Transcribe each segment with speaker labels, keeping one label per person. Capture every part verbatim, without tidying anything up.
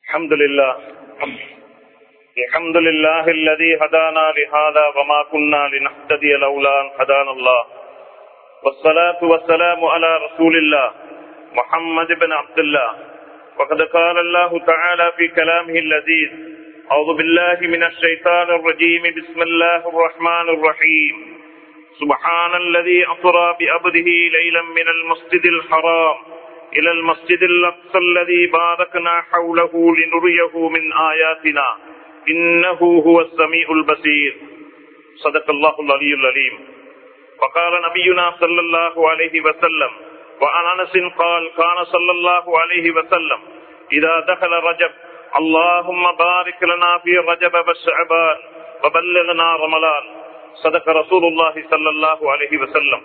Speaker 1: الحمد لله الحمد لله الذي هدانا لهذا وما كنا لنهتدي لولا أن هدانا الله والصلاة والسلام على رسول الله محمد بن عبد الله وقد قال الله تعالى في كلامه اللذيذ أعوذ بالله من الشيطان الرجيم بسم الله الرحمن الرحيم سبحان الذي أسرى بعبده ليلا من المسجد الحرام إلى المسجد الأقصى الذي باركنا حوله لنريه من آياتنا إنه هو السميع البصير صدق الله العلي العليم وقال نبينا صلى الله عليه وسلم وعن أنس قال كان صلى الله عليه وسلم إذا دخل رجب اللهم بارك لنا في رجب وشعبان وبلغنا رمضان صدق رسول الله صلى الله عليه وسلم.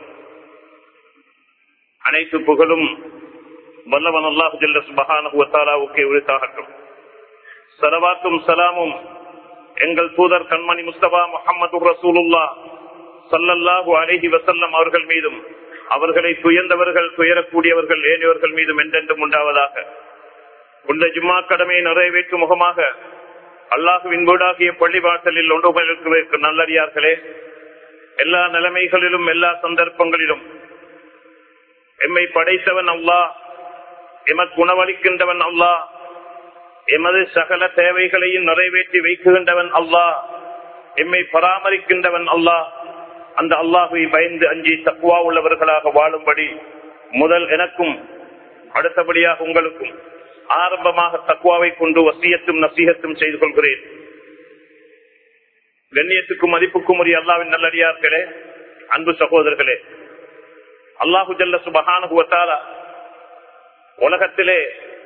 Speaker 1: அனைத்து புகழும் வல்லவன் அல்லாஹ் ஜல்ல சுப்ஹானஹு வ தஆலாவுக்கே உரித்தாகட்டும். ஸலவாத்தும் ஸலாமும் எங்கள் தூதர் கண்மணி முஸ்தபா முஹம்மது ரசூலுல்லாஹ் ஸல்லல்லாஹு அலைஹி வஸல்லம் அவர்கள் மீதும் அவர்களை துயர்ந்தவர்கள் துயரக்கூடியவர்கள் ஏனையவர்கள் மீதும் என்றென்றும் உண்டாவதாக. இந்த ஜும்மா கடமையை நிறைவேற்றும் முகமாக அல்லாஹுவின் வீடாகிய பள்ளி வாசலில் ஒன்றுகளுக்கு நல்லடியார்களே, எல்லா நிலைமைகளிலும் எல்லா சந்தர்ப்பங்களிலும் எம்மை படைத்தவன் அல்லாஹ், எமக்கு உணவளிக்கின்றவன் அல்லாஹ், எமது சகல தேவைகளையும் நிறைவேற்றி வைக்கின்றவன் அல்லாஹ், எம்மை பராமரிக்கின்றவன் அல்லாஹ். அந்த அல்லாஹை பயந்து அஞ்சி தக்வா உள்ளவர்களாக வாழும்படி முதல் எனக்கும் அடுத்தபடியாக உங்களுக்கும் ஆரம்பமாக தக்வாவை கொண்டு வசியத்தும் நசீகத்தும் செய்து கொள்கிறேன். கண்ணியத்துக்கும் மதிப்புக்கும் உரிய அல்லாஹ்வின் நல்லடியார்களே, அன்பு சகோதரர்களே, அல்லாஹு ஜல்ல சுப்ஹானஹு வ தஆலா உலகத்திலே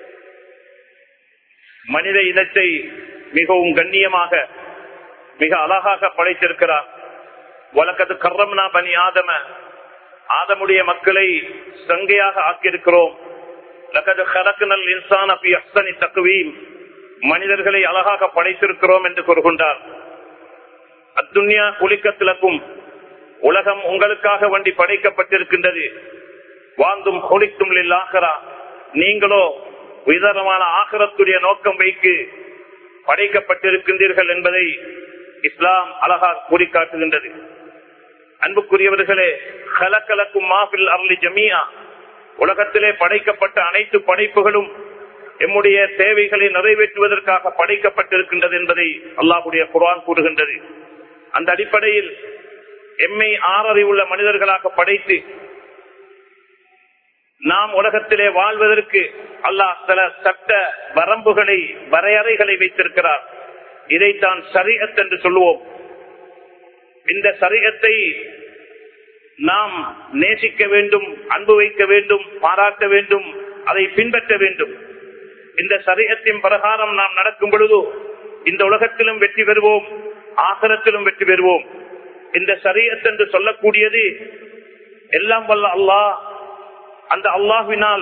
Speaker 1: மனித இனத்தை மிகவும் கண்ணியமாக மிக அழகாக படைத்திருக்கிறார். வலக்கது கர்ரம்னா பனி ஆதம, ஆதமுடைய மக்களை சங்கையாக ஆக்கியிருக்கிறோம். லகது ஹலக்னல் இன்சான ஃபீ அஹ்ஸனி தக்வீம், மனிதர்களை அழகாக படைத்திருக்கிறோம் என்று கூறுகின்றார். அத்துன்யா குலிகத் லக்கும், உலகம் உங்களுக்காக வேண்டி படைக்கப்பட்டிருக்கின்றது. வாந்தும் குலித்தும் லில் ஆகிரா, நீங்களோ உயர்தரமான ஆகிரத்துடைய நோக்கம் வைத்து படைக்கப்பட்டிருக்கின்றீர்கள் என்பதை இஸ்லாம் அழகாக கூறி காட்டுகின்றது. அன்புக்குரியவர்களே, ஹலகலக்கும் மா ஃபில் அர்லி ஜமீஆ, உலகத்திலே படைக்கப்பட்ட அனைத்து படைப்புகளும் எம்முடைய தேவைகளை நிறைவேற்றுவதற்காக படைக்கப்பட்டிருக்கின்றது என்பதை அல்லாஹ்வுடைய குர்ஆன் கூறுகின்றது. அந்த அடிப்படையில் எம்மை ஆறறிவுள்ள மனிதர்களாக படைத்து நாம் உலகத்திலே வாழ்வதற்கு அல்லாஹ் சில சட்ட வரம்புகளை வரையறைகளை வைத்திருக்கிறார். இதைத்தான் ஷரீஅத் என்று சொல்லுவோம். இந்த ஷரீஅத்தை நாம் நேசிக்க வேண்டும், அன்பு வைக்க வேண்டும், பாராட்ட வேண்டும், அதை பின்பற்ற வேண்டும். இந்த ஷரீஅத்தின் பிரகாரம் நாம் நடக்கும் பொழுது இந்த உலகத்திலும் வெற்றி பெறுவோம், ஆகிரத்திலும் வெற்றி பெறுவோம். இந்த ஷரீஅத் என்று சொல்லக்கூடியது எல்லாம் வல்ல அல்லாஹ், அந்த அல்லாஹ்வினால்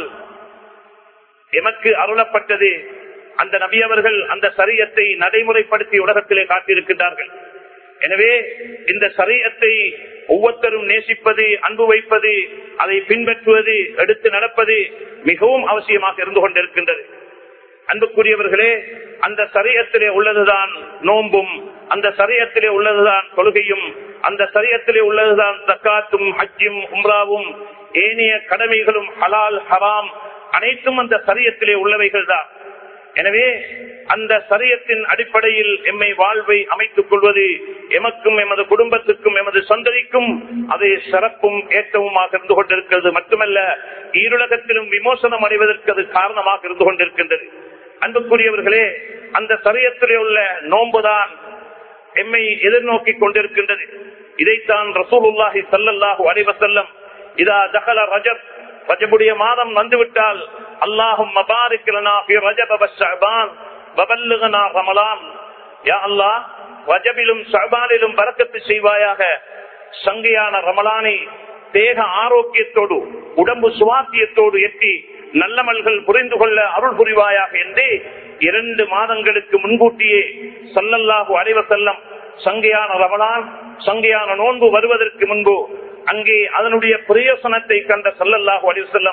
Speaker 1: எமக்கு அருளப்பட்டது. அந்த நபி அவர்கள் அந்த ஷரீஅத்தை நடைமுறைப்படுத்தி உலகத்திலே காட்டியிருக்கின்றார்கள். எனவே இந்த ஷரீஅத்தை ஒவ்வொருத்தரும் நேசிப்பது, அன்பு வைப்பது, அதை பின்பற்றுவது, எடுத்து நடப்பது மிகவும் அவசியமாக இருந்து கொண்டிருக்கின்றது. அன்புக்குரியவர்களே, அந்த ஷரீஅத்திலே உள்ளதுதான் நோன்பும், அந்த ஷரீஅத்திலே உள்ளதுதான் தொழுகையும், அந்த ஷரீஅத்திலே உள்ளதுதான் ஜக்காத்தும், ஹஜ்ஜும், உம்ராவும், ஏனைய கடமைகளும், ஹலால் ஹராம் அனைத்தும் அந்த ஷரீஅத்திலே உள்ளவைகள் தான். எனவே அந்த ஷரீஅத்தின் அடிப்படையில் எம்மை வாழ்வை அமைத்துக் கொள்வது எமக்கும் எமது குடும்பத்துக்கும் எமது சந்ததிக்கும் அதை சிறப்பும் ஏற்றவுமாக இருந்து கொண்டிருக்கிறது. மட்டுமல்ல, ஈருலகத்திலும் விமோசனம் அடைவதற்கு அது காரணமாக இருந்து கொண்டிருக்கின்றது. அன்புக்குரியவர்களே, அந்த ஷரீஅத்திலே உள்ள நோன்புதான் எம்மை எதிர்நோக்கி கொண்டிருக்கின்றது. இதைத்தான் ரசூலுல்லாஹி ஸல்லல்லாஹு அலைஹி வஸல்லம் இதா தகல ரஜப், ரஜபுடைய மாதம் வந்துவிட்டால் அல்லாஹும்ம பாரிக் லனா ஃபீ ரஜப வ ஷஅபான் வ பல்லிக்னா ரமலான், யா அல்லாஹ் ரஜபிலும் ஷஅபானிலும் பரக்கத்து செய்வாயாக, சங்கையான ரமலானை தேக ஆரோக்கியத்தோடு உடம்பு சுவாசியத்தோடு எட்டி நல்லமல்கள் புரிந்து கொள்ள அருள் புரிவாயாக என்று இரண்டு மாதங்களுக்கு முன்கூட்டியே ஸல்லல்லாஹு அலைஹி வஸல்லம் சங்கையான ரமலான், சங்கையான நோன்பு வருவதற்கு முன்பு அங்கே அதனுடைய பிரயோசனத்தை கண்ட ஸல்லல்லாஹு அலைஹி வஸல்லம்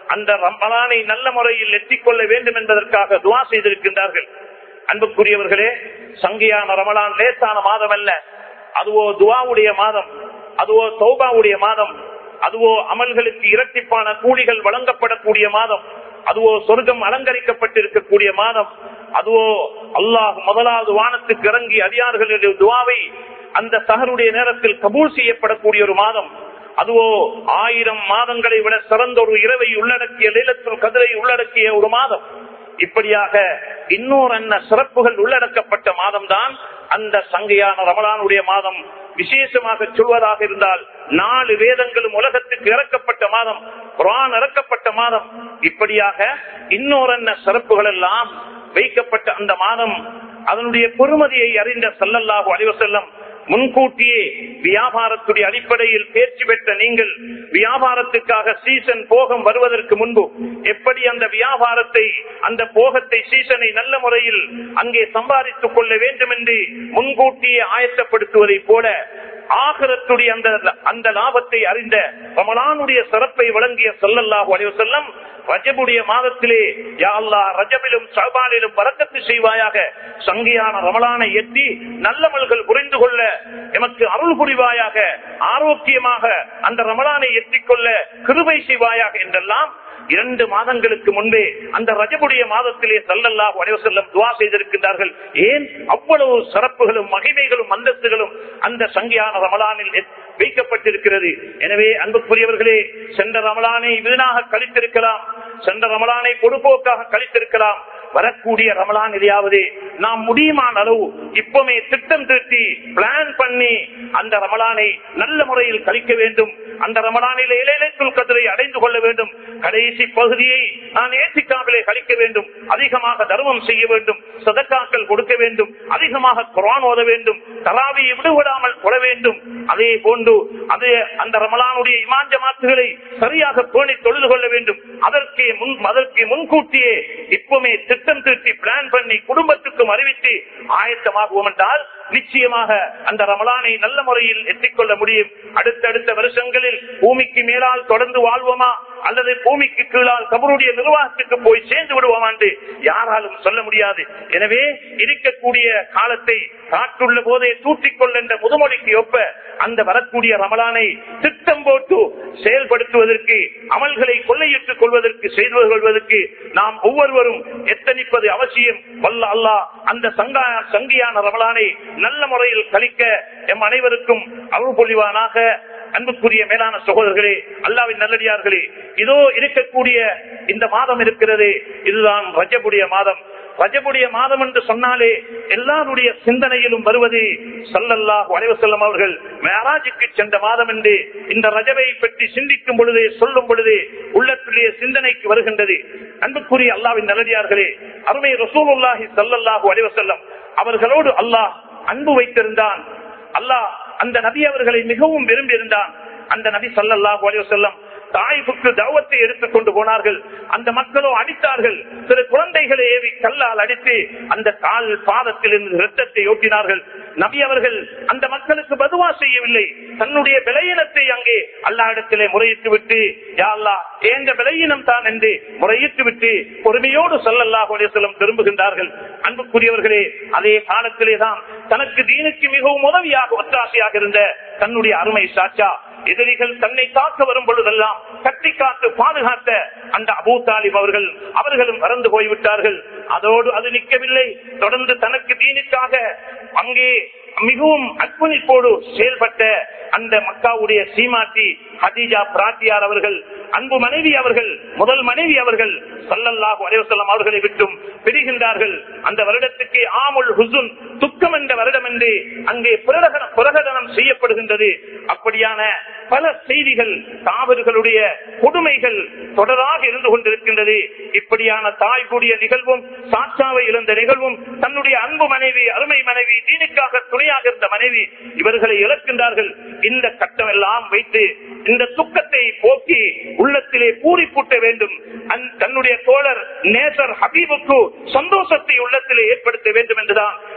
Speaker 1: அந்த ரமலானை நல்ல முறையில் எட்டிக்கொள்ள வேண்டும் என்பதற்காக துவா செய்திருக்கின்றார்கள். அன்புக்குரியவர்களே, சங்கியான ரமலான் லேசான மாதம் அல்ல. அதுவோ துவாவுடைய மாதம், அதுவோ தௌபாவுடைய மாதம், அதுவோ அமல்களுக்கு இரட்டிப்பான கூலிகள் வழங்கப்படக்கூடிய மாதம், அதுவோ சொர்க்கம் அலங்கரிக்கப்பட்டிருக்கக்கூடிய மாதம், அதுவோ அல்லாஹ் முதலாவது வானத்துக்கு இறங்கி அடியார்களுடைய துவாவை அந்த சஹருடைய நேரத்தில் கபூல் செய்யப்படக்கூடிய ஒரு மாதம், அதுவோ ஆயிரம் மாதங்களை விட சிறந்த ஒரு இரவை உள்ளடக்கிய லைலத்துல் கத்ரை உள்ளடக்கிய ஒரு மாதம். இப்படியாக இன்னொரு என்ன சிறப்புகள் உள்ளடக்கப்பட்ட மாதம் தான் அந்த சங்கையான ரமலானுடைய மாதம். விசேஷமாக சொல்வதாக இருந்தால் நாலு வேதங்களும் உலகத்துக்கு இறக்கப்பட்ட மாதம், குர்ஆன் இறக்கப்பட்ட மாதம். இப்படியாக இன்னொரு என்ன சிறப்புகள் எல்லாம் வைக்கப்பட்ட அந்த மாதம். அதனுடைய பொறுமதியை அறிந்த ஸல்லல்லாஹு அலைஹி வஸல்லம் முன்கூட்டியே வியாபாரத்துடைய அடிப்படையில் தேர்ச்சி பெற்ற நீங்கள் வியாபாரத்துக்காக சீசன் போகம் வருவதற்கு முன்பு எப்படி அந்த வியாபாரத்தை அந்த போகத்தை சீசனை நல்ல முறையில் அங்கே சம்பாதித்துக் கொள்ள வேண்டும் என்று முன்கூட்டியே ஆயத்தப்படுத்துவதை போல ஆகிரத்துடைய அந்த அந்த லாபத்தை அறிந்த ரமலானுடைய சிறப்பை வழங்கிய ஸல்லல்லாஹு அலைஹி வஸல்லம் ரஜபுடைய மாதத்திலே யா அல்லாஹ் ரஜபிலும் ஷஅபானிலும் பரக்கத்து செய்வாயாக, சங்கியான ரமலானை எட்டி நல்லமல்கள் புரிந்து கொள்ள எமக்கு அருள் புரிவாயாக, ஆரோக்கியமாக அந்த ரமலானை எட்டிக்கொள்ள கிருபை செய்வாயாக என்றெல்லாம் இரண்டு மாதங்களுக்கு முன்பே அந்த ரஜபுடைய மாதத்திலே ஸல்லல்லாஹு அலைஹி வஸல்லம் துஆ செய்திருக்கிறார்கள். ஏன் அவ்வளவு சிறப்புகளும் மகிமைகளும் அந்தஸ்துகளும் அந்த சங்கியான ரமலானில் வைக்கப்பட்டிருக்கிறது. எனவே அன்புக்குரியவர்களே, சென்ற ரமலானை வீணாக கழித்திருக்கலாம், சென்ற ரமலானை பொதுப்போக்காக கழித்திருக்கலாம். வரக்கூடிய ரமலானிலேயாவது நாம் முடியுமான அளவு இப்பவுமே திட்டம் தீட்டி பிளான் பண்ணி அந்த ரமலானை நல்ல முறையில் கழிக்க வேண்டும். அந்த ரமலானிலே லைலத்துல் கத்ரை அடைந்து கொள்ள வேண்டும். கடைசி பகுதியை நான் ஏத்திகாவிலே கழிக்க வேண்டும். அதிகமாக தர்மம் செய்ய வேண்டும், சதக்காக்கள் கொடுக்க வேண்டும், அதிகமாக குர்ஆன் ஓத வேண்டும், தராவியை விடுவிடாமல் கொள்ள வேண்டும். அதே போன்று அது அந்த ரமலானுடைய இமாம் ஜமாத்துகளை சரியாக பேணி தொழுது கொள்ள வேண்டும். அதற்கு முன் அதற்கு முன்கூட்டியே இப்பவுமே திட்டம் தீட்டி பிளான் பண்ணி குடும்பத்துக்கும் அறிவித்து ஆயத்தமாகுவோம் என்றால் நிச்சயமாக அந்த ரமலானை நல்ல முறையில் எட்டிக்கொள்ள முடியும். அடுத்தடுத்த வருஷங்களில் பூமிக்கு மேலால் தொடர்ந்து வாழ்வோமா அல்லது பூமிக்கு கீழால் கபருடைய நிர்வாகத்துக்கு போய் சேர்ந்து விடுவோமா என்று யாராலும் சொல்ல முடியாது. எனவே இருக்கக்கூடிய காலத்தை காற்றுள்ள போதே தூற்றிக்கொள்ள என்ற முதுமொழிக்கு ஒப்ப அந்த வரக்கூடிய ரமலானை திட்டம் போட்டு செயல்படுத்துவதற்கு, அமல்களை கொள்ளையிட்டுக் கொள்வதற்கு, செய்து கொள்வதற்கு நாம் ஒவ்வொருவரும் எத்தனிப்பது அவசியம். வல்ல அல்லாஹ் அந்த சங்கியான ரமலானை நல்ல முறையில் கழிக்க எம் அனைவருக்கும் அருள் பொழிவானாக. அன்புக்குரிய மேலான சகோதரர்களே, அல்லாஹ்வின் நல்லடியார்களே, இதோ இருக்கக்கூடிய இந்த மாதம் இருக்கிறது, இதுதான் ரஜபுடைய மாதம். ரஜபுடைய மாதம் என்று சொன்னாலே எல்லாருடைய சிந்தனையிலும் வருவது ஸல்லல்லாஹு அலைஹி வஸல்லம் அவர்கள் மிஅராஜுக்கு சென்ற மாதம் என்று இந்த ரஜபை பற்றி சிந்திக்கும் பொழுது சொல்லும் பொழுது உள்ளத்திலே சிந்தனைக்கு வருகின்றது. அன்புக்குரிய அல்லாஹ்வின் நல்லடியார்களே, அருமை ரசூலுல்லாஹி ஸல்லல்லாஹு அலைஹி வஸல்லம் அவர்களோடு அல்லாஹ் அன்பு வைத்திருந்தான். அல்லாஹ் அந்த நபி அவர்களை மிகவும் விரும்பி இருந்தான். அந்த நபி ஸல்லல்லாஹு அலைஹி வஸல்லம் தாயிஃபுக்கு தஅவத்தை எடுத்துக் கொண்டு போனார்கள். அந்த மக்களோ அடித்தார்கள். சில குழந்தைகளை ஏவி கல்லால் அடித்து அந்த கால் பாதத்தில் இருந்து இரத்தத்தை ஓட்டினார்கள். நபி அவர்கள் அந்த மக்களுக்கு பதுவா செய்யவில்லை. தன்னுடைய விலையினத்தை அங்கே அல்லாஹ்விடத்திலே முறையிட்டு விட்டு, யா அல்லாஹ் ஏந்த விலையினம் தான் என்று முறையிட்டு விட்டு பொறுமையோடு ஸல்லல்லாஹு அலைஹி வஸல்லம் திரும்புகின்றார்கள். அன்புக்குரியவர்களே, அதே காலத்திலே தான் தனக்கு தீனுக்கு மிகவும் உதவியாக ஒத்தாசையாக இருந்த தன்னுடைய அருமை சாச்சா, எதிரிகள் தன்னை காக்க வரும் பொழுதெல்லாம் கட்டி காத்து பாதுகாத்த அந்த அபூ தாலிப் அவர்கள் அவர்களும் மறந்து போய்விட்டார்கள். அதோடு அது நிற்கவில்லை. தொடர்ந்து தனக்கு தீனுக்காக அங்கே மிகவும் அர்ப்பணிப்போடு செயல்பட்ட அந்த மக்காவுடைய சீமாட்டி ஹதீஜா பிராட்டியார் அவர்கள், அன்பு மனைவி அவர்கள், முதல் மனைவி அவர்கள் ஸல்லல்லாஹு அலைஹி வஸல்லம் அவர்களை விட்டும் பிரிகின்றார்கள். அந்த வருடத்துக்கு ஆமுல் ஹுசுன், துக்கம் என்ற வருடம் என்று அங்கே பிரகடனம் செய்யப்படுகின்றது. அப்படியான பல செய்திகள், காவிர்களுடைய கொடுமைகள் தொடராக இருந்து கொண்டிருக்கின்றது. இப்படியான தாய் கூடிய நிகழ்வும், சாட்சாவை இழந்த நிகழ்வும், தன்னுடைய அன்பு மனைவி, அருமை மனைவி, தீனுக்காக துணையாக இருந்த மனைவி, இவர்களை இழக்கின்றார்கள். இந்த கட்டம் எல்லாம் வைத்து இந்த துக்கத்தை போக்கி உள்ளத்திலே பூரிப்பூட்ட வேண்டும். தன்னுடைய தோழர் நேசர் ஹபீபுக்கு சந்தோஷத்தை உள்ளத்திலே ஏற்படுத்த வேண்டும் என்றுதான்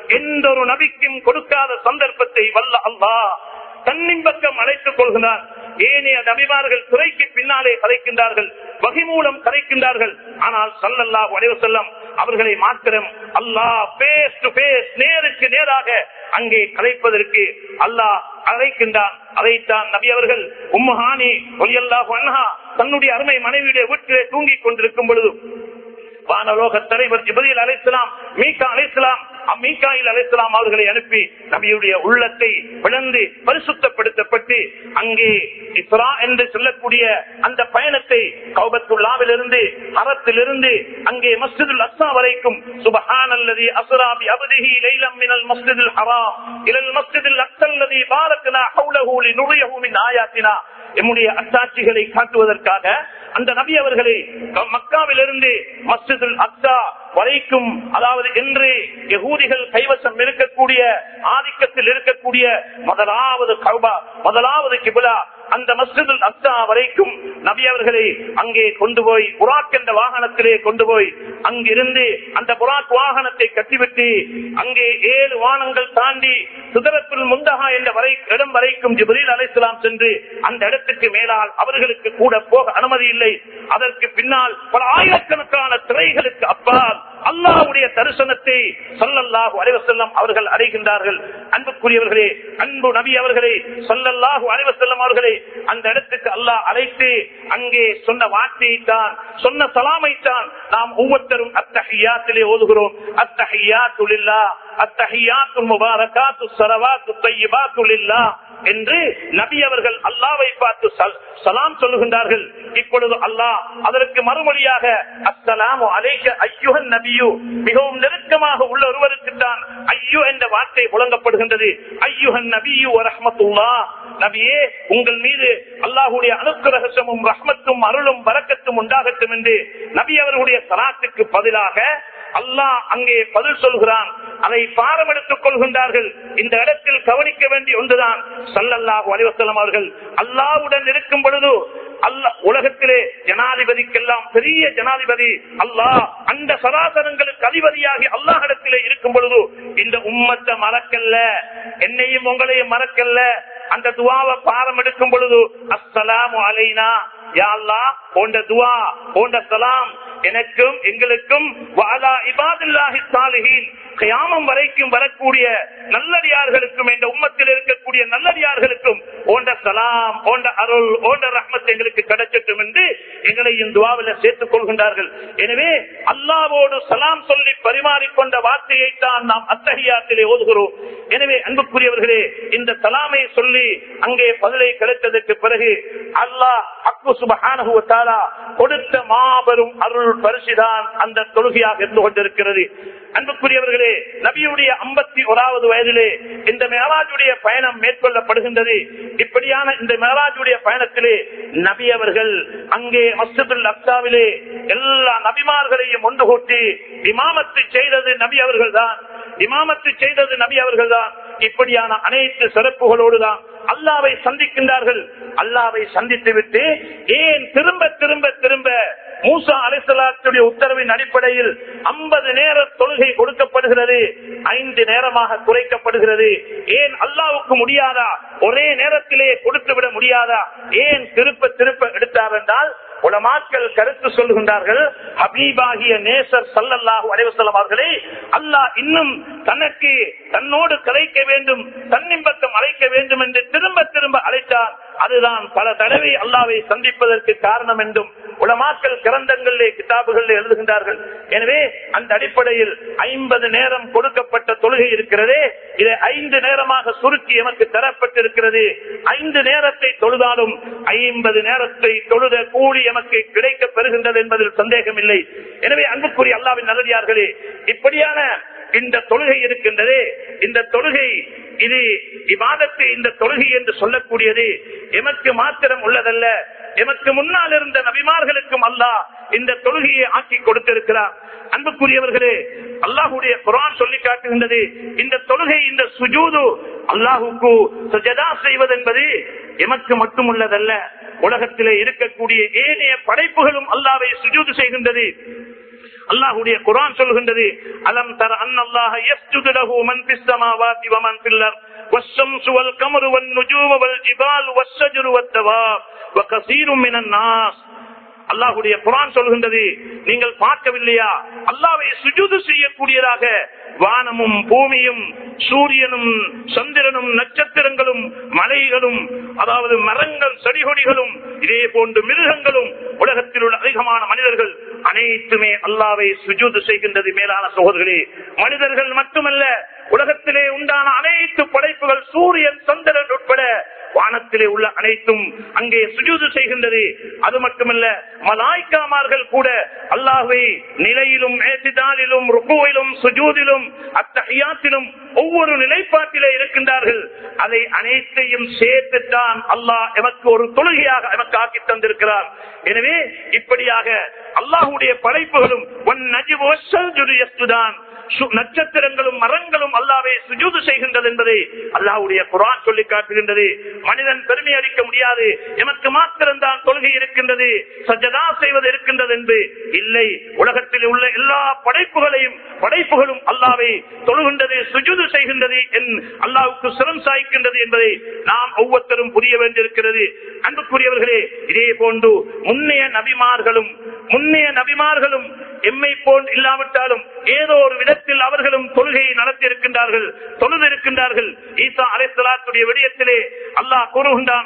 Speaker 1: எந்த ஒரு நபிக்கும் கொடுக்காத சந்தர்ப்பத்தை வல்ல அல்லாஹ் தன்னின் பக்கம் அழைத்துக் கொள்கிறார். ஏனைய நபிமார்கள் துறைக்கு பின்னாலே கதைக்கின்றார்கள், வகை மூலம் கதைக்கின்றார்கள். ஆனால் ஸல்லல்லாஹு அலைஹி வஸல்லம் அவர்களை மாத்திரம் அல்லாஹ் பேஸ் டு பேஸ், நேருக்கு நேராக அங்கே கலைப்பதற்கு அல்லாஹ் அழைக்கின்றான். அதைத்தான் நபி அவர்கள் உம்மு ஹானி ரலியல்லாஹு அன்ஹா தன்னுடைய அருமை மனைவியுடைய வீட்டிலே தூங்கிக் கொண்டிருக்கும் பொழுது வானலோக தலைவர் ஜிப்ரீல் அலைஹிஸ்ஸலாம், மீகா அலைஹிஸ்ஸலாம், மீகாயில் அலைஹிஸ்ஸலாம் அவர்களை அனுப்பி நபியுடைய உள்ளத்தை பிளந்து பரிசுத்தப்படுத்தப்பட்டு அங்கே இஸ்ரா என்று சொல்லக்கூடிய அந்த பயணத்தை கௌபத்துல்லாவிலிருந்து ஹரத்திலிருந்து அங்கே மஸ்ஜிதுல் அக்ஸா வரைக்கும் சுப்ஹானல்லதி அஸ்ரா பி அப்திஹி லைலம் மினல் மஸ்ஜிதில் ஹராம் இலல் மஸ்ஜிதில் அக்ஸல்லதி பாரக்னா ஹவ்லஹு லினுரிஹு மின் ஆயாத்தினா, நம்முடைய அத்தாட்சிகளை காட்டுவதற்காக அந்த நபி அவர்களை மக்காவிலிருந்து மஸ்ஜிதுல் அக்ஸா வரைக்கும், அதாவது இன்று யகூதிகள் கைவசம் இருக்கக்கூடிய ஆதிக்கத்தில் இருக்கக்கூடிய முதலாவது கஅபா, முதலாவது கிப்லா, அந்த மஸ்ஜிதுல் அக்ஸா வரைக்கும் நபி அவர்களை அங்கே கொண்டு போய் புராக் என்ற வாகனத்திலே கொண்டு போய் அங்கிருந்து அந்த புராக் வாகனத்தை கட்டிவிட்டு அங்கே ஏழு வானங்கள் தாண்டி சிதறத்துல் முந்தஹா என்ற வரை இடம் வரைக்கும் ஜிப்ரீல் அலைஹிஸ்ஸலாம் சென்று அந்த இடத்துக்கு மேலால் அவர்களுக்கு கூட போக அனுமதி இல்லை. அதற்கு பின்னால் பல ஆயிரக்கணக்கான திரைகளுக்கு அப்பால் அல்லாஹ்வுடைய தரிசனத்தை ஸல்லல்லாஹு அலைஹி வஸல்லம் அவர்கள் அடைகின்றார்கள். அன்புக்குரியவர்களே, அன்பு நபி அவர்களை ஸல்லல்லாஹு அலைஹி வஸல்லம் அவர்களை அந்த இடத்துக்கு அல்லாஹ் அழைத்து அங்கே சொன்ன வார்த்தையைத்தான், சொன்ன சலாமைத்தான் நாம் ஒவ்வொருத்தரும் அத்தஹியாத்திலே ஓதுகிறோம். அத்தஹியாத்து லில்லாஹ், அத்தஹியாத்து முபாரகாத்து ஸலவாத்து தையிபாத்து லில்லாஹ் என்று நபி அவர்கள் அல்லாஹ்வை பார்த்து சலாம் சொல்லுகின்றார்கள். இப்பொழுது அல்லாஹ் அதற்கு மறுமொழியாக அஸ்ஸலாமு அலைக அய்யுஹன் நபியு, மிகவும் நெருக்கமாக உள்ள ஒருவருக்கு தான் ஐயோ என்ற வார்த்தை முழங்கப்படுகின்றது. அய்யுஹன் நபியு வ ரஹ்மத்துல்லாஹ், நபியே உங்கள் மீது அல்லாஹ்வுடைய அனுக்கிரகமும் ரஹ்மத்தும் அருளும் பரக்கத்தும் உண்டாகட்டும் என்று நபி அவர்களுடைய ஸலாத்துக்கு பதிலாக அல்லாஹ் அங்கே பதில் சொல்கிறான். அதை பாரம் எடுத்துக் கொள்கின்றார்கள். இந்த இடத்தில் கவனிக்க வேண்டிய ஒன்றுதான், ஸல்லல்லாஹு அலைஹி வஸல்லம் அவர்கள் அல்லாஹ்வுடன் இருக்கும் பொழுது அல்லாஹ் உலகத்திலே ஜனாதிபதிக்கெல்லாம் பெரிய ஜனாதிபதி அல்லாஹ், அந்த சராசரங்களுக்கு அதிபதியாகி அல்லாஹ்விடத்திலே இருக்கும் பொழுது இந்த உம்மத்தை மறக்கல்ல, என்னையும் உங்களையும் மறக்கல்ல. அந்த துவாவை பாரம் எடுக்கும் பொழுது அஸ்ஸலாமு அலைனா யா அல்லாஹ் போன்ற துவா போன்ற சலாம் எனக்கும் எங்களுக்கும் வஅலா இபாதில்லாஹி ஸாலிஹீன், கியாமம் வரைக்கும் வரக்கூடிய நல்லடியார்களுக்கும் இந்த உம்மத்தில் இருக்கக்கூடிய நல்லடியார்களுக்கும் போன்ற சலாம் போன்ற அருள் போன்ற ரஹ்மத் எங்களுக்கு கிடைக்கட்டும் என்று எங்களை இந்த துஆவிலே சேர்த்துக் கொள்கின்றார்கள். எனவே அல்லாஹ்வோடு சலாம் சொல்லி பரிமாறிக்கொண்ட வார்த்தையை தான் நாம் அத்தஹியாத்திலே ஓதுகிறோம். எனவே அன்புக்குரியவர்களே, இந்த சலாமை சொல்லி அங்கே பதிலை கிடைத்ததற்கு பிறகு அல்லாஹ் அக்பு சுப்ஹானஹு வ தஆலா கொடுத்த மாபெரும் அருள் பரிசுதான் அந்த தொழுகையாக இருந்து கொண்டிருக்கிறது. அன்புக்குரியவர்களே, நபியுடைய ஐம்பத்தி ஓராவது வயதிலே இந்த மேராஜுடைய பயணம் மேற்கொள்ளப்படுகின்றது. இப்படியான இந்த மேராஜுடைய பயணத்திலே நபி அவர்கள் அங்கே மஸ்ஜிதுல் அக்ஸாவிலே எல்லா நபிமார்களையும் ஒன்று கூட்டி இமாமத்து செய்தது நபி அவர்கள் தான் இமாமத்து செய்தது நபி அவர்கள் தான் இப்படியான அனைத்து சிறப்புகளோடுதான் அல்லாஹ்வை சந்திக்கின்றார்கள். அல்லாஹ்வை சந்தித்து விட்டு ஏன் திரும்ப திரும்ப திரும்ப மூசா அலைஹிஸ்ஸலாத்துடைய உத்தரவின் அடிப்படையில் ஐம்பது நேர தொழுகை கொடுக்கப்படுகிறது, ஐந்து நேரமாக குறைக்கப்படுகிறது. ஏன் அல்லாஹ்வுக்கு முடியாதா? ஒரே நேரத்திலே கொடுத்து விட முடியாதா? ஏன் திருப்ப திருப்ப எடுத்தார் என்றால் உலமாக்கள் கருத்து சொல்கின்றார்கள், ஹபீபாகிய நேசர் ஸல்லல்லாஹு அலைஹி வஸல்லம் அவர்களை அல்லாஹ் இன்னும் தனக்கு தன்னோடு கலைக்க வேண்டும், தன்னிம்பக்கம் அழைக்க வேண்டும் என்று திரும்ப திரும்ப அழைத்தார். அதுதான் பல தடவை அல்லாஹ்வை சந்திப்பதற்கு காரணம் என்றும் உலமாக்கள் கிரந்தங்களிலே கிதாபுகளில் எழுதுகின்றார்கள். எனவே அந்த அடிப்படையில் ஐம்பது நேரம் கொடுக்கப்பட்ட தொழுகை இருக்கிறதே, இதை ஐந்து நேரமாக சுருக்கி எமக்கு தரப்பட்டிருக்கிறது. ஐந்து நேரத்தை தொழுதாலும் ஐம்பது நேரத்தை தொழுத கூலி எமக்கு கிடைக்க பெறுகின்றது என்பதில் சந்தேகம் இல்லை. எனவே அன்புக்குரிய அல்லாஹ்வின் நல்லடியார்களே, இப்படியான இந்த தொழுகை இருக்கின்றதே, இந்த தொழுகை இது இபாதத்து, இந்த தொழுகை என்று சொல்லக்கூடியது எமக்கு மாத்திரம் உள்ளதல்ல, எமக்கு முன்னால் இருந்த நபிமார்களுக்கும் அல்லாஹ் இந்த தொழுகையை ஆக்கி கொடுத்திருக்கிறார். அன்புக்குரியவர்களே, அல்லாஹ்வுடைய குர்ஆன் சொல்லி காட்டுகின்றது, இந்த தொழுகை, இந்த சுஜூது, அல்லாஹ்வுக்கு சஜதா செய்வது என்பது எமக்கு மட்டும் உள்ளதல்ல, உலகத்திலே இருக்கக்கூடிய ஏனைய படைப்புகளும் அல்லாஹ்வை சுஜூது செய்கின்றது. அல்லாஹ்வுடைய குர்ஆன் சொல்கின்றது, அலம் தர அன்னல்லாஹ யஸ்ஜுது லஹு மன் ஃபிஸ் ஸமாவாதி வ மன் ஃபில் அர்த் வஸ்ஸம்ஸு வல் கமரு வன் நுஜூமு வல் ஜிபாலு வஸ்ஸஜரு வத்தவாப் வ கஸீரும் மினன் நாஸ். அல்லாஹ்வுடைய குர்ஆன் சொல்கின்றது, நீங்கள் பார்க்கவில்லையா அல்லாஹ்வை சுஜூது செய்யக்கூடியதாக வானமும் பூமியும் சூரியனும் சந்திரனும் நட்சத்திரங்களும் மலைகளும் அதாவது மரங்கள் செடிகொடிகளும் இதே போன்று மிருகங்களும் உலகத்தில் உள்ள அதிகமான மனிதர்கள் அனைத்துமே அல்லாஹ்வை சுஜூது செய்கின்றது. மேலான சகோதரர்களே, மனிதர்கள் மட்டுமல்ல, உலகத்திலே உண்டான அனைத்து படைப்புகள் சூரியன் சந்திரன் உட்பட வானத்திலே உள்ள அனைத்தும் அங்கே சுஜூது செய்கின்றது. அது மட்டுமல்ல, மலாய்க்காமார்கள் கூட அல்லாஹ்வை நிலையிலும் ஏத்திதாலிலும் ருக்குவிலும் சுஜூதிலும் அத்தஹியாத்திலும் ஒவ்வொரு நிலைப்பாட்டிலே இருக்கின்றார்கள். அதை அனைத்தையும் சேர்த்துத்தான் அல்லாஹ் எமக்கு ஒரு தொழுகையாக எமக்கு ஆக்கி தந்திருக்கிறார். எனவே இப்படியாக அல்லாஹ்வுடைய படைப்புகளும் நட்சத்திரங்களும் மரங்களும் அல்லாஹ்வை சுஜூது செய்கின்றது என்பதை அல்லாஹ்வுடைய குர்ஆன் சொல்லி காட்டுகின்றது. மனிதன் பெருமை அளிக்க முடியாது, எமக்கு மாத்திரம்தான் தொழுகை இருக்கின்றது, சஜதா செய்வது இருக்கின்றது என்று இல்லை. உலகத்தில் உள்ள எல்லா படைப்புகளையும் படைப்புகளும் அல்லாஹ்வை தொழுகின்றது, சுஜூது செய்கின்றது, அல்லாஹ்வுக்கு சிரம் சாய்க்கின்றது என்பதை நாம் ஒவ்வொருத்தரும் புரிய வேண்டியிருக்கிறது. அன்புக்குரியவர்களே, இதே போன்று முன்னைய நபிமார்களும் முன்னைய நபிமார்களும் எம்மை போல் இல்லாவிட்டாலும் ஏதோ ஒரு விதத்தில் அவர்களும் தொழுகையை நடத்தி இருக்கின்றார்கள், தொழுது இருக்கின்றார்கள். ஈசா அலைஹிஸ்ஸலாத்துடைய விடயத்திலே அல்லாஹ் கூறுகின்றான்,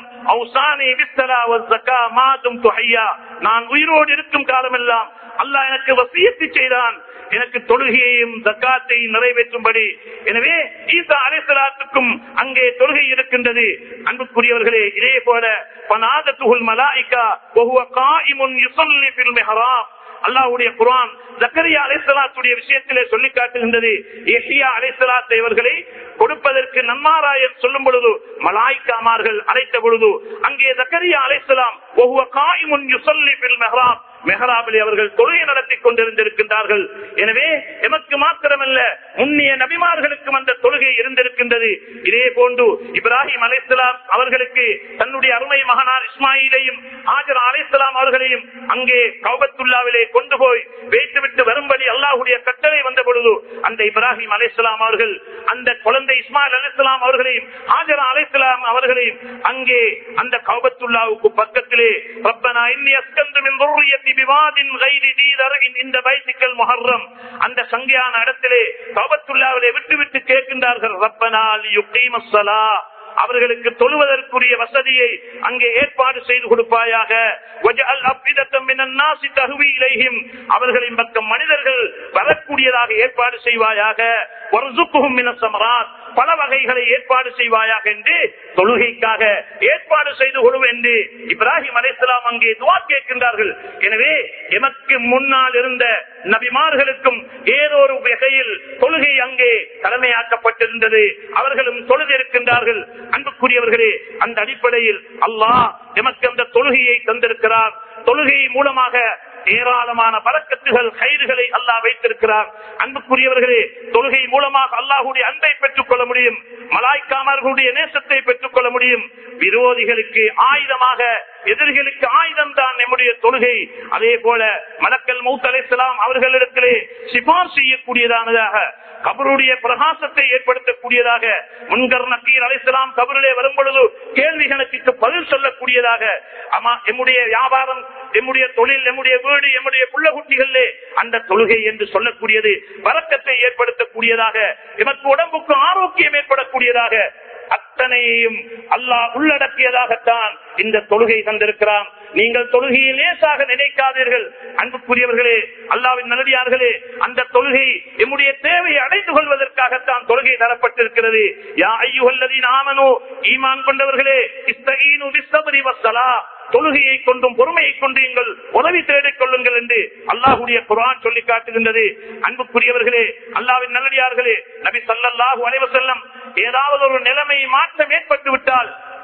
Speaker 1: நான் உயிரோடு இருக்கும் காலமெல்லாம் அல்லாஹ் எனக்கு வசியத்து செய்தான், எனக்கு தொழுகையையும் ஜக்காத்தையும் நிறைவேற்றும்படி. எனவே ஈசா அலைஹிஸ்ஸலாத்துக்கும் அங்கே தொழுகை இருக்கின்றது. அன்புக்குரியவர்களே, இதே போல பனாதத்துல் மலாயிகா வஹுவ காயிமுன் யுஸல்லி ஃபில் மிஹ்ராப். அல்லாஹ்வுடைய குர்ஆன் ஜக்கரியா அலைஹிஸ்ஸலாத்துடைய விஷயத்திலே சொல்லி காட்டுகின்றது. யஹ்யா அலைஹிஸ்ஸலாத்தை அவர்களை கொடுப்பதற்கு நன்மாராயம் சொல்லும் பொழுது மலாயிக்காமார்கள் அழைத்த பொழுது அங்கே ஜக்கரியா அலைஹிஸ்ஸலாம் வஹுவ காயிமுன் யுஸல்லி ஃபில் மிஹ்ராப், மெஹராபிலே அவர்கள் தொழுகை நடத்தி கொண்டிருந்திருக்கின்றார்கள். எனவே எமக்கு மாத்திரமல்ல, முன்னிய நபிமார்களுக்கும் அந்த தொழுகை இருந்திருக்கின்றது. இதே போன்று இப்ராஹிம் அலைஹிஸ்ஸலாம் அவர்களுக்கு தன்னுடைய அருமை மகனார் இஸ்மாயிலையும் ஹாஜர் அலைஹிஸ்ஸலாம் அவர்களையும் அங்கே கஅபத்துல்லாவிலே கொண்டு போய் வைத்துவிட்டு வரும்படி அல்லாஹ்வுடைய கட்டளை வந்த பொழுது அந்த இப்ராஹிம் அலைஹிஸ்ஸலாம் அவர்கள் அந்த குழந்தை இஸ்மாயில் அலைஹிஸ்ஸலாம் அவர்களையும் ஹாஜர் அலைஹிஸ்ஸலாம் அவர்களையும் அங்கே அந்த கஅபத்துல்லாவுக்கு பக்கத்திலே ரப்பனா இன்னி அஸ்கந்து மின் துர்ரியத்தி பிவாதின் கைரி தி தர்இன் இந்த பைத்திக்கல் முஹர்ரம் அந்த சங்கையான இடத்திலே கஅபத்துல்லாவிலே விட்டு விட்டு கேட்கின்றார்கள், ரப்பனா லியுகீமஸ் ஸலாஹ், அவர்களுக்கு தொழுவதற்குரிய வசதியை அங்கே ஏற்பாடு செய்து கொடுப்பாயாக. அவர்களின் பக்கம் மனிதர்கள் வரக்கூடியதாக ஏற்பாடு செய்வாயாக. பல வகைகளை ஏற்பாடு செய்வாயாக என்று தொழுகைக்காக ஏற்பாடு செய்து கொள்வோம் என்று இப்ராஹிம் அலைஹிஸ்ஸலாம் அங்கே துஆ கேட்கின்றார்கள். எனவே எமக்கு முன்னால் இருந்த நபிமார்களுக்கும் ஏதோ ஒரு வகையில் தொழுகை அங்கே கடமையாக்கப்பட்டிருந்தது, அவர்களும் தொழுது இருக்கின்றார்கள். அன்புக்குரியவர்களே, அந்த அடிப்படையில் அல்லாஹ் எமக்கு அந்த தொழுகையை தந்திருக்கிறார். தொழுகை மூலமாக ஏராளமான பரக்கத்துகள் கைதுகளை அல்லாஹ் வைத்திருக்கிறார். அன்புக்குரியவர்களே, தொழுகை மூலமாக அல்லாஹ்வுடைய அன்பை பெற்றுக் கொள்ள முடியும், மலாய்க்காமர்களுடைய நேசத்தை பெற்றுக் கொள்ள முடியும். விரோதிகளுக்கு ஆயுதமாக, எதிரிகளுக்கு ஆயுதம் தான் நம்முடைய தொழுகை. அதே போல மலக்கல் மௌத் அலைஹிஸ்ஸலாம் அவர்களிடத்திலே சிபார் செய்யக்கூடியதானதாக, கபருடைய பிரகாசத்தை ஏற்படுத்தக்கூடியதாக, முன்கர் நக்கீர் அலைஹிஸ்ஸலாம் கபரிலே வரும் பொழுது கேள்விகளுக்கு பதில் சொல்லக்கூடியதாக, ஆமா எம்முடைய வியாபாரம், எம்முடைய தொழில், எம்முடைய வீடு, எம்முடைய புள்ள குட்டிகளே அந்த தொழுகை என்று சொல்லக்கூடியது பரக்கத்தை ஏற்படுத்தக்கூடியதாக, எமக்கு உடம்புக்கு ஆரோக்கியம் ஏற்படக்கூடியதாக, அத்தனையும் அல்லாஹ் உள்ளடக்கியதாகத்தான் இந்த தொழுகை தந்திருக்கிறான். நீங்கள் தொழுகையை லேசாக நினைக்காதீர்கள். அன்புக்குரியவர்களே, அல்லாஹ்வின் நல்லடியார்களே, அந்த தொழுகை எம்முடைய தேவையை அடைந்து கொள்வதற்காகத்தான் தொழுகை தரப்பட்டிருக்கிறது. யா அய்யுஹல்லதீன ஆமனூ, ஈமான் கொண்டவர்களே, இஸ்தஈனு பிஸ்ஸப்ரி வஸ்ஸலாஹ், தொழுகையை கொண்டும் பொறுமையை கொண்டு எங்கள் உதவி தேடிக் கொள்ளுங்கள் என்று அல்லாஹ்வுடைய குர்ஆன் சொல்லி காட்டுகின்றது. அன்புக்குரியவர்களே, அல்லாஹ்வின் நல்லடியார்களே, நபி ஸல்லல்லாஹு அலைஹி வஸல்லம் ஏதாவது ஒரு நிலைமை மாற்றம் ஏற்பட்டு விட்டால்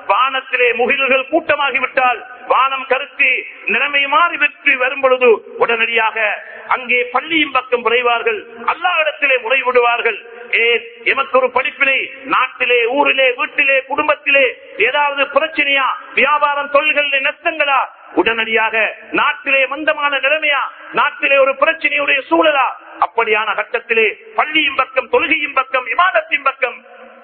Speaker 1: வானத்திலே முகில்கள் கூட்டமாகிவிட்டால் வானம் கருத்து நிலைமை மாறி வெற்றி வரும் பொழுது உடனடியாக அங்கே பள்ளியின் பக்கம் விரைவார்கள், அல்லாஹ்விடத்திலே முறைவிடுவார்கள். ஏன் எமக்கு ஒரு படிப்பினை, நாட்டிலே ஊரிலே வீட்டிலே குடும்பத்திலே ஏதாவது பிரச்சனையா, வியாபாரம் தொழில்களில் நஷ்டங்களா, உடனடியாக நாட்டிலே மந்தமான நிலைமையா, நாட்டிலே ஒரு பிரச்சனையுடைய சூழலா, அப்படியான கட்டத்திலே பள்ளியின் பக்கம் தொழுகையின் பக்கம் இபாதத்தின் பக்கம்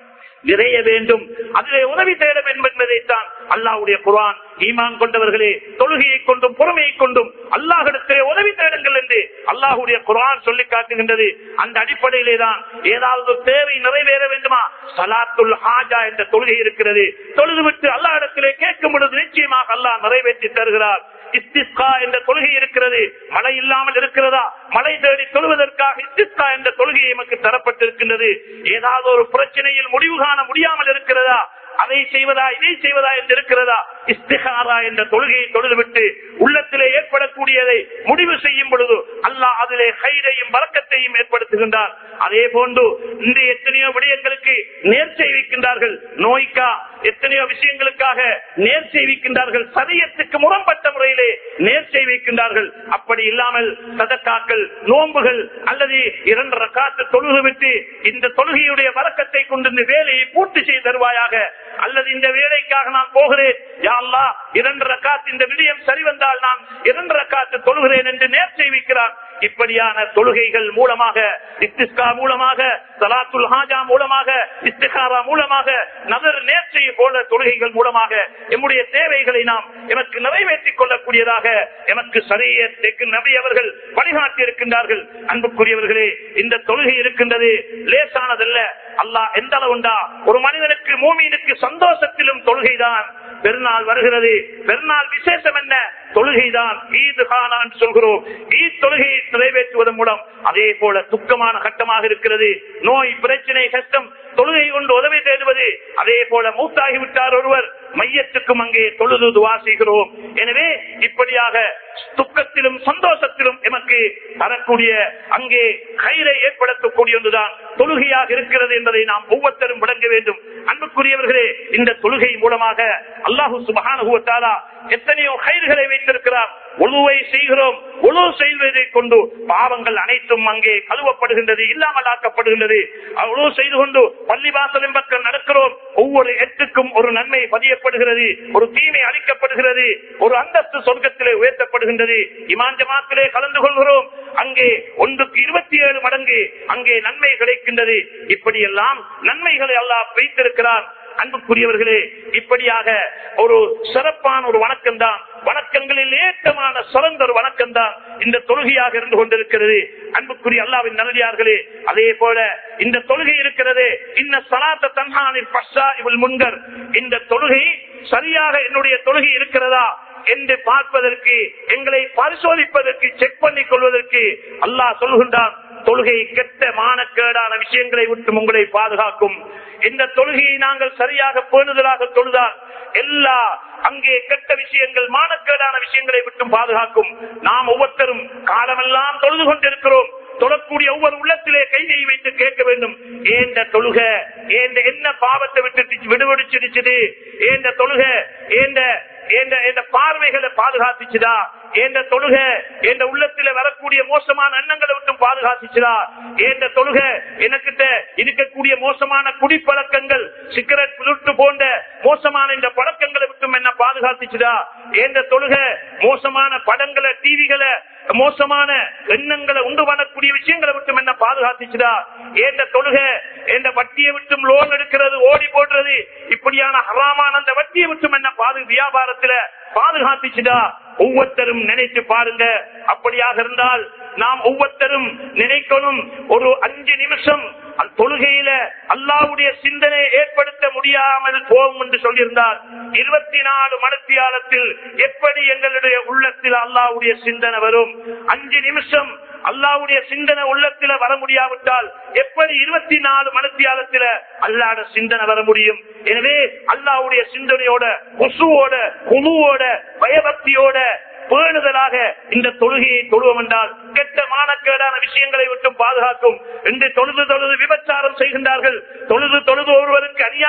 Speaker 1: நிறைய வேண்டும், அதிலே உதவி தேட வேண்டும் என்பதைத்தான் அல்லாஹ்வுடைய குர்ஆன் ஈமான் கொண்டவர்களே தொழுகையை கொண்டும் பொறுமையை கொண்டும் அல்லாஹ்விடத்திலே உதவி தேடுங்கள் என்று அல்லாஹ்வுடைய குர்ஆன் சொல்லி காட்டுகின்றது. அந்த அடிப்படையிலே தான் ஏதாவது தேவை நிறைவேற வேண்டுமா, ஸலாத்துல் ஹாஜா என்ற தொழுகை இருக்கிறது. தொழுதுவிட்டு அல்லாஹ்விடத்திலே கேட்கும் பொழுது நிச்சயமாக அல்லாஹ் நிறைவேற்றி தருகிறார். இஸ்திஸ்கா என்ற தொழுகை இருக்கிறது. மழை இல்லாமல் இருக்கிறதா, மழை தேடி தொழுவதற்காக இஸ்திஸ்கா என்ற தொழுகை நமக்கு தரப்பட்டிருக்கின்றது. ஏதாவது ஒரு பிரச்சனையில் முடிவு காண முடியாமல் இருக்கிறதா, அதை செய்வதா இதை செய்வதா என்று இருக்கிறதா, இஸ்திகாரா என்ற தொழுகையை தொழுதுவிட்டு உள்ளத்திலே ஏற்படக்கூடியதை முடிவு செய்யும் பொழுது அல்லாஹ் அதிலே ஹைரையும் பரக்கத்தையும் ஏற்படுத்துகின்றார். அதே போன்று இந்த எத்தனையோ விடயங்களுக்கு நேர்ச்சை வைக்கின்றார்கள், நோய்க்கா எத்தனையோ விஷயங்களுக்காக நேர்ச்சை வைக்கின்றார்கள், சரியத்துக்கு முரண்பட்ட முறையிலே நேர்ச்சை வைக்கின்றார்கள். அப்படி இல்லாமல் சதக்காக்கள் நோன்புகள் அல்லது இரண்டு ரக்காத்து தொழுது விட்டு இந்த தொழுகையுடைய பரக்கத்தை கொண்டு இந்த வேலையை பூர்த்தி செய்து தருவாயாக, அல்லது இந்த வேலைக்காக நான் போகிறேன் யா அல்லாஹ் இரண்டு ரக்காத் இந்த விடயம் சரி வந்தால் நான் இரண்டு ரக்காத்து தொழுகிறேன் என்று நேர்ச்சை வைக்கிறார். இப்படியான தொழுகைகள் மூலமாக, இஸ்திஸ்கா மூலமாக, ஸலாத்துல் ஹாஜா மூலமாக, இஸ்திகாரா மூலமாக, நதர் நேர்ச்சை போல தொழுகைகள் மூலமாக நம்முடைய தேவைகளை நாம் எனக்கு நிறைவேற்றிக் கொள்ளக்கூடியதாக எமக்கு ஷரியத்துக்கு நபி அவர்கள் வழிகாட்டி இருக்கின்றார்கள். அன்புக்குரியவர்களே, இந்த தொழுகை இருக்கின்றது லேசானதல்ல. அல்லாஹ் எந்த அளவுண்டா ஒரு மனிதனுக்கு மூமினுக்கு சந்தோஷத்திலும் தொழுகைதான். பெருநாள் வருகிறது, பெருநாள் விசேஷம் என்ன, தொழுகைதான். ஈது கானான் சொல்கிறோம். ஈத் தொழுகையை நிறைவேற்றுவதன் மூலம் அதே போல துக்கமான கட்டமாக இருக்கிறது, நோய் பிரச்சனை கஷ்டம், தொழுகை கொண்டு உதவி தேடுவது. அதே போல மூத்தாகிவிட்டார் ஒருவர், மையத்துக்கும் அங்கே தொழுது துவா செய்கிறோம். எனவே இப்படியாக துக்கத்திலும் சந்தோஷத்திலும் எமக்கு தரக்கூடிய அங்கே கயிறை ஏற்படுத்தக்கூடிய ஒன்றுதான் தொழுகையாக இருக்கிறது என்பதை நாம் ஒவ்வொருத்தரும் விளங்க வேண்டும். அன்புக்குரியவர்களே, இந்த தொழுகை மூலமாக அல்லாஹு சுப்ஹானஹு வ தஆலா எத்தனையோ கயிறுகளை வைத்திருக்கிறார். ஒழுவை செய்கிறோம், ஒழுவு செய்வதை கொண்டு பாவங்கள் அனைத்தும் அங்கே கழுவப்படுகின்றது, இல்லாமல் ஆக்கப்படுகின்றது. ஒழுவு செய்து கொண்டு பள்ளி வாசலின் பக்கம் நடக்கிறோம், ஒவ்வொரு எட்டுக்கும் ஒரு நன்மை பதியப்படுகிறது, ஒரு தீமை அளிக்கப்படுகிறது, ஒரு அந்தஸ்து சொர்க்கத்திலே உயர்த்தப்படுகின்றது. இமான் ஜமாத்திலே கலந்து கொள்கிறோம், அங்கே ஒன்றுக்கு இருபத்தி ஏழு மடங்கு அங்கே நன்மை கிடைக்கின்றது. இப்படியெல்லாம் நன்மைகளை அல்லாஹ் வைத்திருக்கிறார். அன்புக்குரியவர்களே, இப்படியாக ஒரு சிறப்பான ஒரு வணக்கம் தான், வணக்கங்களில் ஏற்றமான சிறந்த ஒரு வணக்கம் தான் இந்த தொழுகையாக இருந்து கொண்டிருக்கிறது. அன்புக்குரிய அல்லாஹ்வின் நல்லடியார்களே, அதே போல இந்த தொழுகை இருக்கிறது, இந்த ஸலாத்த தன்ஹானில் ஃபஹ்ஷாஇல் முன்கர், இந்த தொழுகை சரியாக என்னுடைய தொழுகை இருக்கிறதா என்று பார்ப்பதற்கு, எங்களை பரிசோதிப்பதற்கு, செக் பண்ணிக் கொள்வதற்கு அல்லாஹ் சொல்கின்றான். தொழுகை கெட்ட மானக்கேடான விஷயங்களை விட்டு உங்களை பாதுகாக்கும். இந்த தொழுகையை நாங்கள் சரியாக பேணுதலாக தொழுதால் எல்லா அங்கே கெட்ட விஷயங்கள் மானக்கேடான விஷயங்களை விட்டு பாதுகாக்கும். நாம் ஒவ்வொருத்தரும் காலமெல்லாம் தொழுது கொண்டிருக்கிறோம். தொழக்கூடிய ஒவ்வொரு உள்ளத்திலே கையை வைத்து கேட்க வேண்டும், ஏந்த தொழுக ஏந்த என்ன பாவத்தை விட்டு விடுபடிச்சிருச்சுது, ஏந்த தொழுக ஏந்த ஏந்த பார்வைகளை பாதுகாத்துச்சுதா, ஏந்த தொழுக என்ற உள்ளத்தில வரக்கூடிய மோசமான எண்ணங்களை விட்டும் பாதுகாத்துச்சுதா, ஏந்த தொழுக எனக்கிட்ட இருக்கக்கூடிய மோசமான குடிப்பழக்கங்கள், சிகரெட் புலுட்டு போன்ற மோசமான இந்த பழக்கங்களை விட்டும் என்ன பாதுகாத்துச்சுதா, ஏந்த தொழுக மோசமான படங்களை டிவிகளை மோசமான எண்ணங்களை உண்டு பண்ணக்கூடிய விஷயங்களை விட்டும் என்ன பாதுகாத்துச்சுதா, ஏந்த தொழுக என்ற வட்டியை விட்டும் லோன் எடுக்கிறது, ஓடி போடுறது, இப்படியான ஹராமான அந்த வட்டியை விட்டும் என்ன பாது வியாபாரத்துல பாதுகாத்துச்சுதா. ஒவ்வொருத்தரும் நினைத்து பாருங்க. அப்படியாக இருந்தால் நாம் ஒவ்வொருத்தரும் நினைக்கணும், ஒரு அஞ்சு நிமிஷம் தொழுகையில அல்லாஹ்வுடைய சிந்தனை ஏற்படுத்த முடியாமல் போகும் என்று சொல்லியிருந்தால், இருபத்தி நாலு மணித்தியாலத்தில் எப்படி எங்களுடைய உள்ளத்தில் அல்லாஹ்வுடைய சிந்தனை வரும்? அஞ்சு நிமிஷம் அல்லாஹ்வுடைய சிந்தனை உள்ளத்தில வர முடியாவிட்டால் எப்படி இருபத்தி நாலு மணித்தியாலத்தில அல்லாஹ்வுடைய சிந்தனை வர முடியும்? எனவே அல்லாஹ்வுடைய சிந்தனையோட, குசுவோட, குழுவோட, பயபக்தியோட பேணுதலாக இந்த தொழுகையை தொழுவோம் என்றால் கெட்ட மானக்கேடான விஷயங்களை விட்டு பாதுகாக்கும். என்று தொழுது தொழுது விபச்சாரம் செய்கின்றார்கள், தொழுது தொழுது ஒருவருக்கு அநியாயம்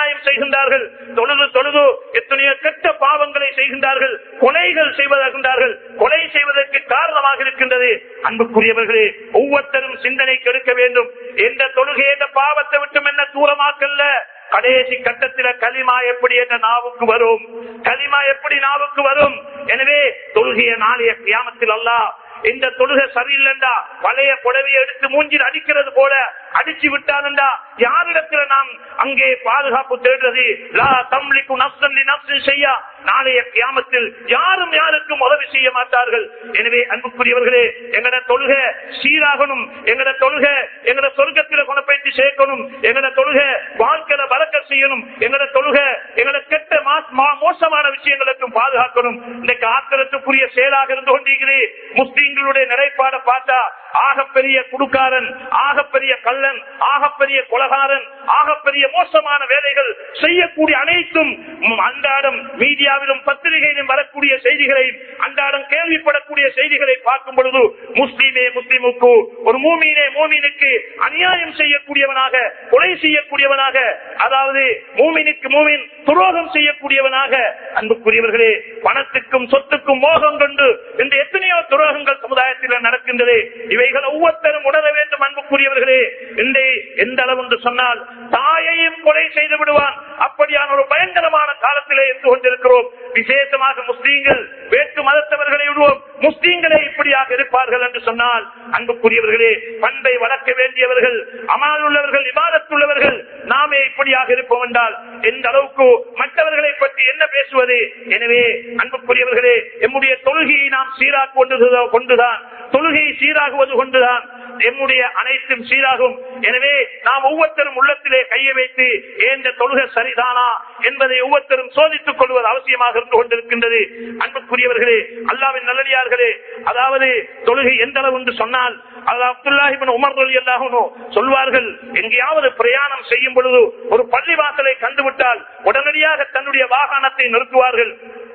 Speaker 1: அநியாயம் செய்கின்றார்கள், தொழுது தொழுது எத்தனையோ கெட்ட பாவங்களை செய்கின்றார்கள், கொலைகள் செய்வதாகின்றார்கள், கொலை செய்வதற்கு காரணமாக இருக்கின்றது. அன்புக்குரியவர்களே, ஒவ்வொருத்தரும் சிந்தனை கெடுக்க வேண்டும். எந்த தொழுகை என்ற பாவத்தை விட்டும் என்ன தூரமாக்கல்ல, கடைசி கட்டத்தில கலிமா எப்படி என்ற நாவுக்கு வரும், கலிமா எப்படி நாவுக்கு வரும். எனவே தொழுகைய நாளைய கியாமத்தில் அல்லாஹ் இந்த தொழுகை சரியில்லைண்டா பழைய புடவையை எடுத்து மூஞ்சில் அடிக்கிறது போல அடிச்சு விட்டான்டா யாரிடத்துல நாம் அங்கே பாதுகாப்பு தேடுறது? லா தம்லிகு நஃப்ஸன் லிநஃப்ஸின் ஷைஆ, நாளைய கியாமத்தில் யாரும் யாருக்கும் உதவி செய்ய மாட்டார்கள். எனவே அன்புக்குரியவர்களே, எங்கட தொழுகை சீராகணும், எங்கட தொழுகை எங்கட சொர்க்கத்தில கொண்டு சேர்க்கணும், எங்கட தொழுகை வாழ்க்கையில பரக்கத் செய்யணும், எங்கட தொழுகை எங்கட கெட்ட மோசமான விஷயங்களுக்கும் பாதுகாக்கணும். இன்றைக்கு ஆத்திரத்துக்குரிய செயலாக இருந்து கொண்டிருக்கிறே. முஸ்லிம்களுடைய நிலைப்பாட பார்த்தா ஆகப்பெரிய குடுக்காரன், ஆகப்பெரிய கள்ளன், ஆகப்பெரிய கொலகாரன், ஆகப்பெரிய மோசமான வேலைகள் செய்யக்கூடிய அனைத்தும் அன்றாடம் மீடியாவிலும் பத்திரிகையிலும் வரக்கூடிய செய்திகளை, அன்றாடம் கேள்விப்படக்கூடிய செய்திகளை பார்க்கும் பொழுது முஸ்லிமே முஸ்லிமுக்கு, ஒரு மூமீனே மூமீனுக்கு அநியாயம் செய்யக்கூடியவனாக, கொலை செய்யக்கூடியவனாக, அதாவது மூமினுக்கு மூமின் துரோகம் செய்யக்கூடியவனாக. அன்புக்குரியவர்களே, பணத்துக்கும் சொத்துக்கும் மோகம் கொண்டு இந்த எத்தனையோ துரோகங்கள் சமுதாயத்தில் நடக்கின்றது. இவைகள் ஒவ்வொருத்தரும் உணர வேண்டும். அன்புக்குரியவர்களே, இந்த எந்த அளவு என்று சொன்னால் தாயையும் கொலை செய்து விடுவான். அப்படியான ஒரு பயங்கரமான காலத்திலே இருந்து கொண்டிருக்கிறோம். விசேஷமாக முஸ்லீம்கள், வேற்று மதத்தவர்களை விடுவோம், முஸ்லீம்களே இப்படியாக இருப்பார்கள் என்று சொன்னால், அன்புக்குரியவர்களே, பண்பை வளர்க்க வேண்டியவர்கள், அமால் உள்ளவர்கள், இபாதத்துள்ளவர்கள் நாமே இப்படியாக இருப்போம் என்றால் எந்த அளவுக்கு மற்றவர்களை பற்றி என்ன பேசுவது? எனவே அன்புக்குரியவர்களே, எம்முடைய தொழுகையை நாம் சீராக்குவது கொண்டுதான், தொழுகையை சீராகுவது கொண்டுதான் எம்முடைய அனைத்தும் சீராகும். எனவே நாம் ஒவ்வொருத்தரும் உள்ளத்திலே கையை வைத்து ஏந்த தொழுகை சரிதானா என்பதை ஒவ்வொருத்தரும் சோதித்துக் கொள்வது அவசியமாக இருந்து கொண்டிருக்கின்றது. அன்புக்குரியவர்களே, அல்லாஹ்வின் நல்லடியார்களே, அதாவது தொழுகை எந்த அளவு என்று சொன்னால், அப்துல்லாஹ் இப்னு உமர் ரலியல்லாஹு அன்ஹு சொல்வார்கள், எங்கேயாவது பிரயாணம் செய்யும் பொழுது ஒரு பள்ளிவாசலை கண்டுவிட்டால் உடனடியாக தன்னுடைய வாகனத்தை நிறுத்துவார்கள்,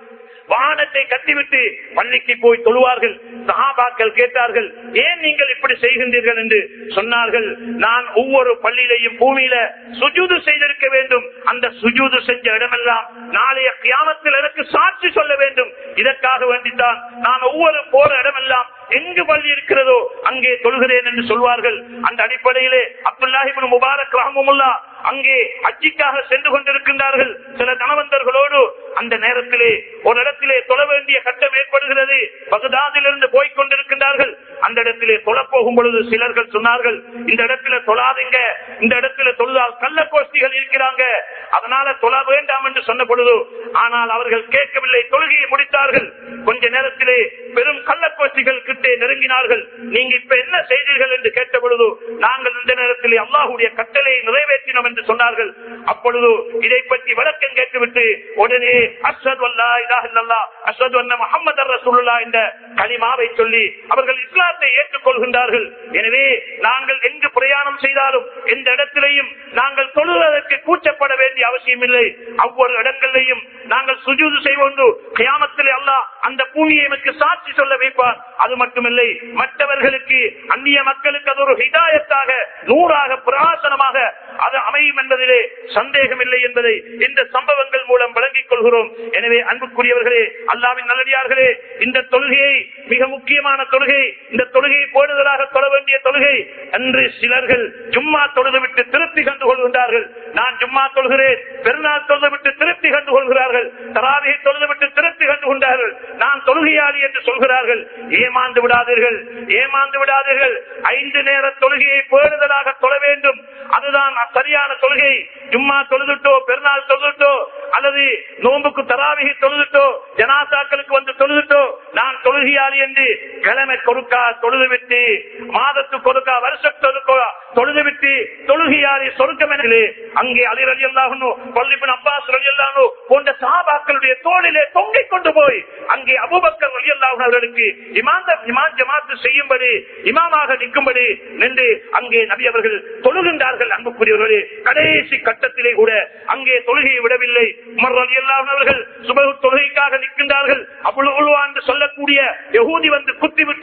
Speaker 1: வாகனத்தை கட்டிவிட்டு பள்ளிக்கு போய் தொழுவார்கள். சஹாபாக்கள் கேட்டார்கள், ஏன் நீங்கள் இப்படி செய்கின்றீர்கள் என்று சொன்னார்கள், நான் ஒவ்வொரு பள்ளியிலையும் பூமியில சுஜூது செய்திருக்க வேண்டும், அந்த சுஜூது செஞ்ச இடமெல்லாம் நாளைய கியாமத்தில் எனக்கு சாட்சி சொல்ல வேண்டும், இதற்காக வேண்டித்தான் நான் ஒவ்வொரு போற இடமெல்லாம் எங்கு பள்ளி இருக்கிறதோ அங்கே தொழுகிறேன் என்று சொல்வார்கள். அந்த அடிப்படையிலே அப்துல்லாஹ் இப்னு முபாரக் ரஹ்மத்துல்லாஹ் அங்கே ஹஜ்ஜிக்காக சென்று கொண்டிருக்கின்றார்கள் சில தனவந்தர்களோடு. அந்த நேரத்திலே ஒரு இடத்திலே தொழ வேண்டிய கட்டம் ஏற்படுகிறது. பகதாதிலிருந்து போய்க் கொண்டிருக்கின்றார்கள். அந்த இடத்திலே தொழ போகும் பொழுது சிலர்கள் சொன்னார்கள், இந்த இடத்துல தொழாதீங்க, இந்த இடத்துல தொழுதால் கள்ள கோஷ்டிகள் இருக்கிறாங்க, அதனால தொழ வேண்டாம் என்று சொன்ன பொழுது, ஆனால் அவர்கள் கேட்கவில்லை, தொழுகையை முடித்தார்கள். கொஞ்ச நேரத்திலே பெரும் கள்ள கோஷ்டிகள் கிட்டே நெருங்கினார்கள். நீங்க இப்ப என்ன செய்தீர்கள் என்று கேட்ட பொழுது, நாங்கள் இந்த நேரத்திலே அல்லாஹ்வுடைய கட்டளையை நிறைவேற்றினோம் என்று சொன்னார்கள். அப்பொழுது இதை பற்றி விளக்கம் கேட்டுவிட்டு உடனே அஷ்ஹது அல்லா இலாஹ இல்லல்லாஹ் அஷ்ஹது அன்ன முஹம்மதர் ரசூலுல்லாஹ் என்ற கலிமாவை சொல்லி அவர்கள் இஸ்லாத்தை ஏற்றுக்கொள்கின்றார்கள். எனவே நாங்கள் எங்கு பிரயாணம் செய்தாலும் எந்த இடத்திலையும் நாங்கள் தொழுவதற்கு கூச்சப்பட வேண்டிய அவசியம் இல்லை. ஒவ்வொரு இடங்களிலையும் நாங்கள் சுஜூது செய்வோம். கியாமத்திலே அல்லாஹ் அந்த பூமியை நமக்கு சாட்சி சொல்ல வைப்பார். அது மட்டுமில்லை, மற்றவர்களுக்கு, அந்நிய மக்களுக்கு அது ஒரு ஹிதாயத்தாக, நூறாக, பிரகாசனமாக அது அமையும் என்பதிலே சந்தேகம் இல்லை என்பதை இந்த சம்பவங்கள் மூலம் விளங்கிக் கொள்கிறோம். எனவே அன்புக்குரியவர்களே, அல்லாஹ்வின் நல்லடியார்களே, இந்த தொழுகையை மிக முக்கியமான தொழுகை, இந்த தொழுகையை போடுதலாக தொழ வேண்டிய தொழுகை என்று சிலர்கள் ஜும்மா தொழுதுவிட்டு திருப்தி கண்டு கொள்கின்றார்கள். நான் ஜும்மா தொழுகிறேன், பெருநாள் தொழுதுவிட்டு திருப்தி கண்டு கொள்கிறார்கள், தராவிகை தொழுதுவிட்டு திருப்தி கண்டு கொண்டார்கள், நான் தொழுகையாளி என்று சொல்கிறார்கள். ஏமாந்து விடாதீர்கள், ஏமாந்து விடாதீர்கள். ஐந்து நேர தொழுகையை பேணுதலாக தொழ வேண்டும், அதுதான் சரியான தொழுகை. ஜும்மா தொழுதுட்டோ, பெருநாள் தொழுதுட்டோ, அல்லது நோம்புக்கு தராவிகை தொழுதுட்டோ, ஜனாசாக்களுக்கு வந்து தொழுதுட்டோ நான் தொழுகையாளி என்று கிழமை கொடுக்கா தொழுதுவிட்டு, மாதத்துக்கு கொடுக்கா, வருஷத்துக்கு தொழுதுவிட்டு தொழுகையாளி சொர்க்கம் என அங்கே அலி ரலியல்லாஹு அன்ஹு, இப்னு அப்பாஸ் ரலியல்லாஹு அன்ஹு போன்ற சஹாபாக்களுடைய தோளிலே தொங்கிக் கொண்டு போய் அங்கே அபூபக்கர் ரலியல்லாஹு அன்ஹு அவர்களுக்கு இமாம் இமாம் ஜமாத் செய்யும்படி, இமாமாக நிற்கும்படி நின்று அங்கே நபி அவர்கள் தொழுகின்றார்கள். அன்புக்குரியவர்களே, கடைசி கட்டத்திலே கூட அங்கே தொழுகையை விடவில்லை. உமர் ரலியல்லாஹு அன்ஹு அவர்கள் சுபஹ் தொழுகைக்காக நிற்கின்றார்கள். அபுல் உல்வா என்று சொல்லக்கூடிய யஹூதி வந்து குத்தி விட்டார்.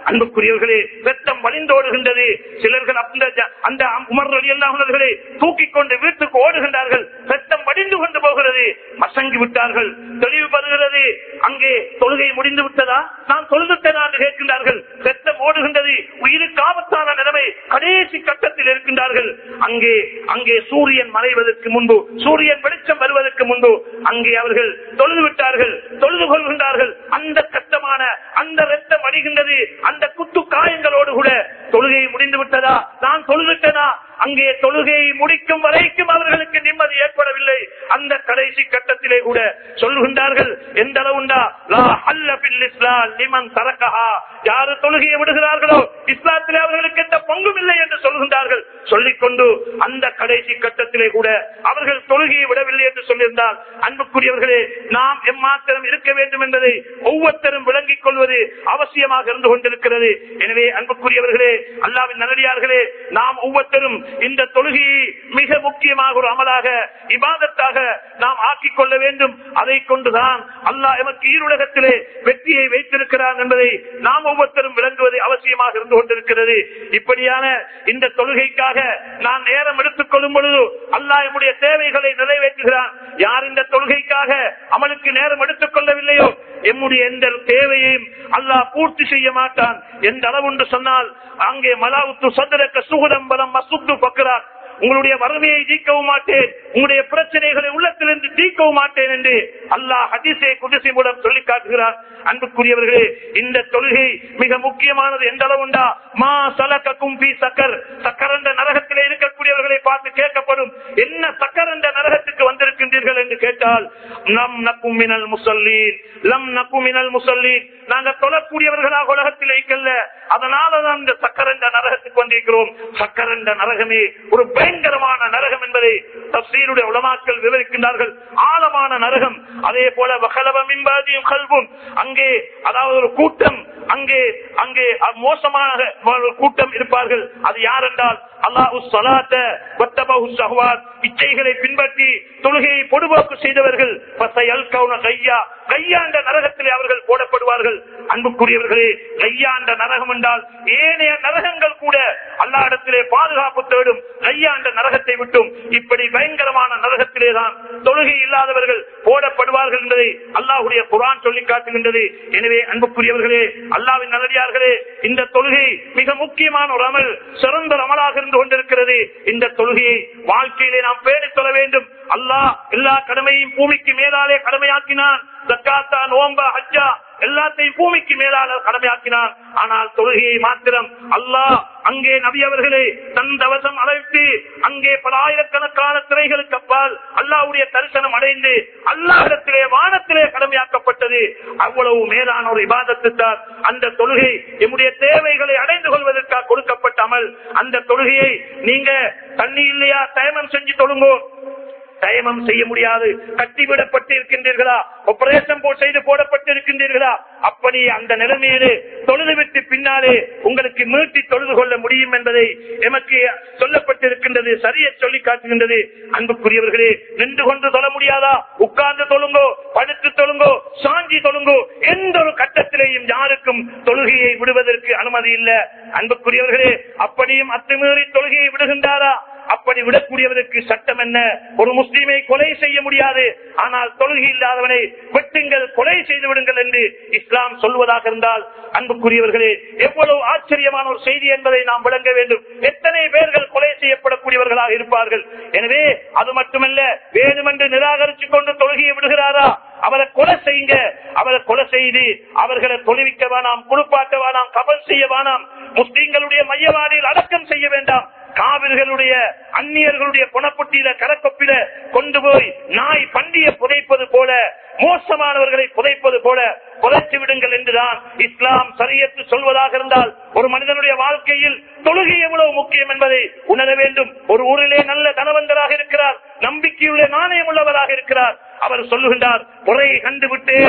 Speaker 1: அன்புக்குரியவர்களே, ரத்தம் வழிந்தோடுகின்றது. சிலர்கள் அந்த உமர் ரலியல்லாஹு அன்ஹுவை தூக்கிக் கொண்டு வீட்டுக்கு ஓடுகின்றார்கள். ரத்தம் வடிந்து கொண்டு போகிறது. மசங்கி விட்டார்கள். தெளிவு பெறுகிறது. அங்கே தொழுகை முடிந்து விட்டதா, நான் தொழுதுட்டேனா என்று கேட்கின்றார்கள். ரத்தம் ஓடுகின்றது. உயிருக்கு ஆபத்தான நிலைமை, கடைசி கட்டத்தில் இருக்கின்றார்கள். அங்கே அங்கே சூரியன் மறைவதற்கு முன்பு, சூரியன் வெளிச்சம் வருவதற்கு முன்பு அங்கே அவர்கள் தொழுது விட்டார்கள், தொழுது கொள்கின்றார்கள். அந்த கட்டமான அந்த ரத்தம் அடிகின்றது. அந்த குத்து காயங்களோடு கூட தொழுகை முடிந்து விட்டதா, நான் தொழுதுட்டேனா, அங்கே தொழுகையை முடிக்கும் வரைக்கும் அவர்களுக்கு நிம்மதி ஏற்படவில்லை. அந்த கடைசி கட்டத்திலே கூட சொல்கின்றார்கள், எந்த அளவுண்டா லா ஹல்ல ஃபில் இஸ்லாம் லிமன் தரக்கஹா, யாரு தொழுகையை விடுகிறார்களோ இஸ்லாத்திலே அவர்களுக்கு எந்த பங்கும் இல்லை என்று சொல்கின்றார்கள். சொல்லிக்கொண்டு அந்த கடைசி கட்டத்திலே கூட அவர்கள் தொழுகையை விடவில்லை என்று சொல்லியிருந்தால், அன்புக்குரியவர்களே, நாம் எம்மாத்திரம் இருக்க வேண்டும் என்பதை ஒவ்வொருத்தரும் விளங்கிக் கொள்வது அவசியமாக இருந்து கொண்டிருக்கிறது. எனவே அன்புக்குரியவர்களே, அல்லாஹ்வின் நல்லடியார்களே, நாம் ஒவ்வொருத்தரும் இந்த தொழுகையை மிக முக்கியமாக ஒரு அமலாக, இபாதத்தாக நாம் ஆக்கிக் கொள்ள வேண்டும். அதை கொண்டுதான் அல்லாஹ் எமக்கு ஈருலகத்திலே வெற்றியை வைத்திருக்கிறார் என்பதை நாம் ஒவ்வொருத்தரும் விளங்குவது அவசியமாக இருந்து கொண்டிருக்கிறது. இப்படியான இந்த தொழுகைக்காக நான் நேரம் எடுத்துக் கொள்ளும் பொழுது அல்லாஹ் நம்முடைய தேவைகளை நிறைவேற்றுகிறான். யார் இந்த தொழுகைக்காக அமலுக்கு நேரம் எடுத்துக் கொள்ளவில்லையோ எம்முடைய எந்த தேவையையும் அல்லாஹ் பூர்த்தி செய்ய மாட்டான். எந்த அளவு என்று சொன்னால், அங்கே மலாவுத்து சதுரக்க சுகுடம் பலம் மசுத்து பக்கிறார், உங்களுடைய வறுமையை தீர்க்கவும் மாட்டேன், உங்களுடைய பிரச்சனைகளை உள்ளத்திலிருந்து தீர்க்கவும் மாட்டேன் என்று அல்லாஹ் ஹதீஸை குதுஸி மூலம் சொல்லி காட்டுகிறார். அன்புக்குரியவர்களே, இந்த தொழுகை மிக முக்கியமானது. எந்த அளவுண்டா மா சலகக்கும் ஃபீ சக்கர், சக்கர் என்ற நரகத்திலே இருக்கக்கூடியவர்களை பார்த்து கேட்கப்படும், என்ன சக்கர் என்ற நரகத்துக்கு வந்திருக்கின்றீர்கள் என்று கேட்டால், லம் நகும் மினல் முஸல்லீன், லம் நகும் மினல் முஸல்லீன், நாங்கள் தொழக்கூடியவர்களாக உலகத்தில் இருக்கல்ல, அதனாலதான் இந்த சக்கர் என்ற நரகத்துக்கு வந்திருக்கிறோம். சக்கர் என்ற நரகமே ஒரு பயங்கரமான நரகம் என்பதை தஃசீருடைய உலமாக்கள் விவரிக்கின்றார்கள். ஆழமான நரகம். அதே போல வகலவ மின்பாதியும் கல்வும், அங்கே அதாவது ஒரு கூட்டம், அங்கே அங்கே மோசமான ஒரு கூட்டம் இருப்பார்கள். அது யார் என்றால் அல்லாஹு ஸலாத்த வத்தபஹு ஷஹவாத், இச்சைகளை பின்பற்றி தொழுகையை பொடுபோக்கு செய்தவர்கள். ஃபஸயல்கௌன கையா, கையா என்ற நரகத்திலே அவர்கள் போடப்படுவார்கள். அன்புக்குரியவர்களே, கையா என்ற நரகம் என்றால் ஏனைய நரகங்கள் கூட அல்லாஹ்விடத்திலே பாதுகாப்பு தேடும் கையா என்ற நரகத்தை விட்டும் இப்படி பயங்கரமான நரகத்திலே தான் தொழுகை இல்லாதவர்கள் போடப்படுவார்கள் என்பதை அல்லாஹ்வுடைய குர்ஆன் சொல்லி காட்டுகின்றது. எனவே அன்புக்குரியவர்களே, அல்லாஹ்வின் நல்லடியார்களே, இந்த தொழுகை மிக முக்கியமான ஒரு அமல், சிறந்த அமலாக இருந்து கொண்டிருக்கிறது. இந்த தொழுகையை வாழ்க்கையிலே நாம் பேணித் தொழ வேண்டும். அல்லாஹ் எல்லா கடமையும் பூமிக்கு மேலாலே கடமையாக்கினான். ஜக்காத்தா, நோம்பா, ஹஜ்ஜா எல்லாத்தையும் பூமிக்கு மேலால கடமையாக்கினான். ஆனால் தொழுகையை மாத்திரம் அல்லாஹ் அங்கே நபி அவர்களை தன் தவசம் அழைத்து அங்கே பல ஆயிரக்கணக்கான திரைகளுக்கு அப்பால் அல்லாஹ்வுடைய தரிசனம் அடைந்து அல்லாஹ்விடத்திலே வானத்திலே கடமையாக்கப்பட்டது. அவ்வளவு மேலான ஒரு இபாதத்து தான் அந்த தொழுகை. நம்முடைய தேவைகளை அடைந்து கொள்வதற்காக கொடுக்கப்பட்ட அமல். அந்த தொழுகையை நீங்க தண்ணி இல்லையா தயமம் செஞ்சு தொழுங்கோ, தயமம் செய்ய முடியாது, கட்டிவிடப்பட்டு இருக்கின்றீர்களா, ஆபரேஷன் செய்து போடப்பட்டு இருக்கின்றீர்களா, அப்படி அந்த நிலைமையிலே தொழுதுவிட்டு பின்னாலே உங்களுக்கு மீட்டி தொழுது கொள்ள முடியும் என்பதை எமக்கு சொல்லப்பட்டிருக்கின்றது, சரியை சொல்லி காட்டுகின்றது. அன்புக்குரியவர்களே, நின்று கொண்டு தொழ முடியாதா, உட்கார்ந்து தொழுங்கோ, படுத்து தொழுங்கோ, சாஞ்சி தொழுங்கோ, எந்த ஒரு கட்டத்திலேயும் யாருக்கும் தொழுகையை விடுவதற்கு அனுமதி இல்லை. அன்புக்குரியவர்களே, அப்படியும் அத்துமீறி தொழுகையை விடுகின்றாரா, அப்படி விடக்கூடியவருக்கு சட்டம் என்ன? ஒரு முஸ்லீமை கொலை செய்ய முடியாது, ஆனால் தொழுகை இல்லாதவனை வெட்டுங்கள், கொலை செய்து விடுங்கள் என்று இஸ்லாம் சொல்வதாக இருந்தால், அன்புக்குரியவர்களே, எவ்வளவு ஆச்சரியமான ஒரு செய்தி என்பதை நாம் விளங்க வேண்டும். எத்தனை பேர்கள் கொலை செய்யப்படக்கூடியவர்களாக இருப்பார்கள். எனவே அது மட்டுமல்ல, வேண்டுமென்று நிராகரித்துக் கொண்டு தொழுகையை விடுகிறாரா, அவரை கொலை செய்யுங்க. அவரை கொலை செய்து அவர்களை தொழுவிக்க வேணாம், குளிப்பாட்ட வேணாம், கபல் செய்ய வேணாம், முஸ்லீம்களுடைய மையவாடியில் அடக்கம் செய்ய வேண்டாம். காவிர்களுடைய அந்நியர்களுடைய குணப்புட்டியில கரக்கொப்பில கொண்டு போய் நாய் பண்டியை புதைப்பது போல, மோசமானவர்களை புதைப்பது போல புதைத்து விடுங்கள் என்றுதான் இஸ்லாம் சரியத்து சொல்வதாக இருந்தால், ஒரு மனிதனுடைய வாழ்க்கையில் தொழுகை எவ்வளவு முக்கியம் என்பதை உணர வேண்டும். ஒரு ஊரிலே நல்ல தனவந்தராக இருக்கிறார், நம்பிக்கையுள்ள நாணயம் உள்ளவராக இருக்கிறார். அவர் சொல்லுகின்றார், முறையை கண்டுவிட்டேன்,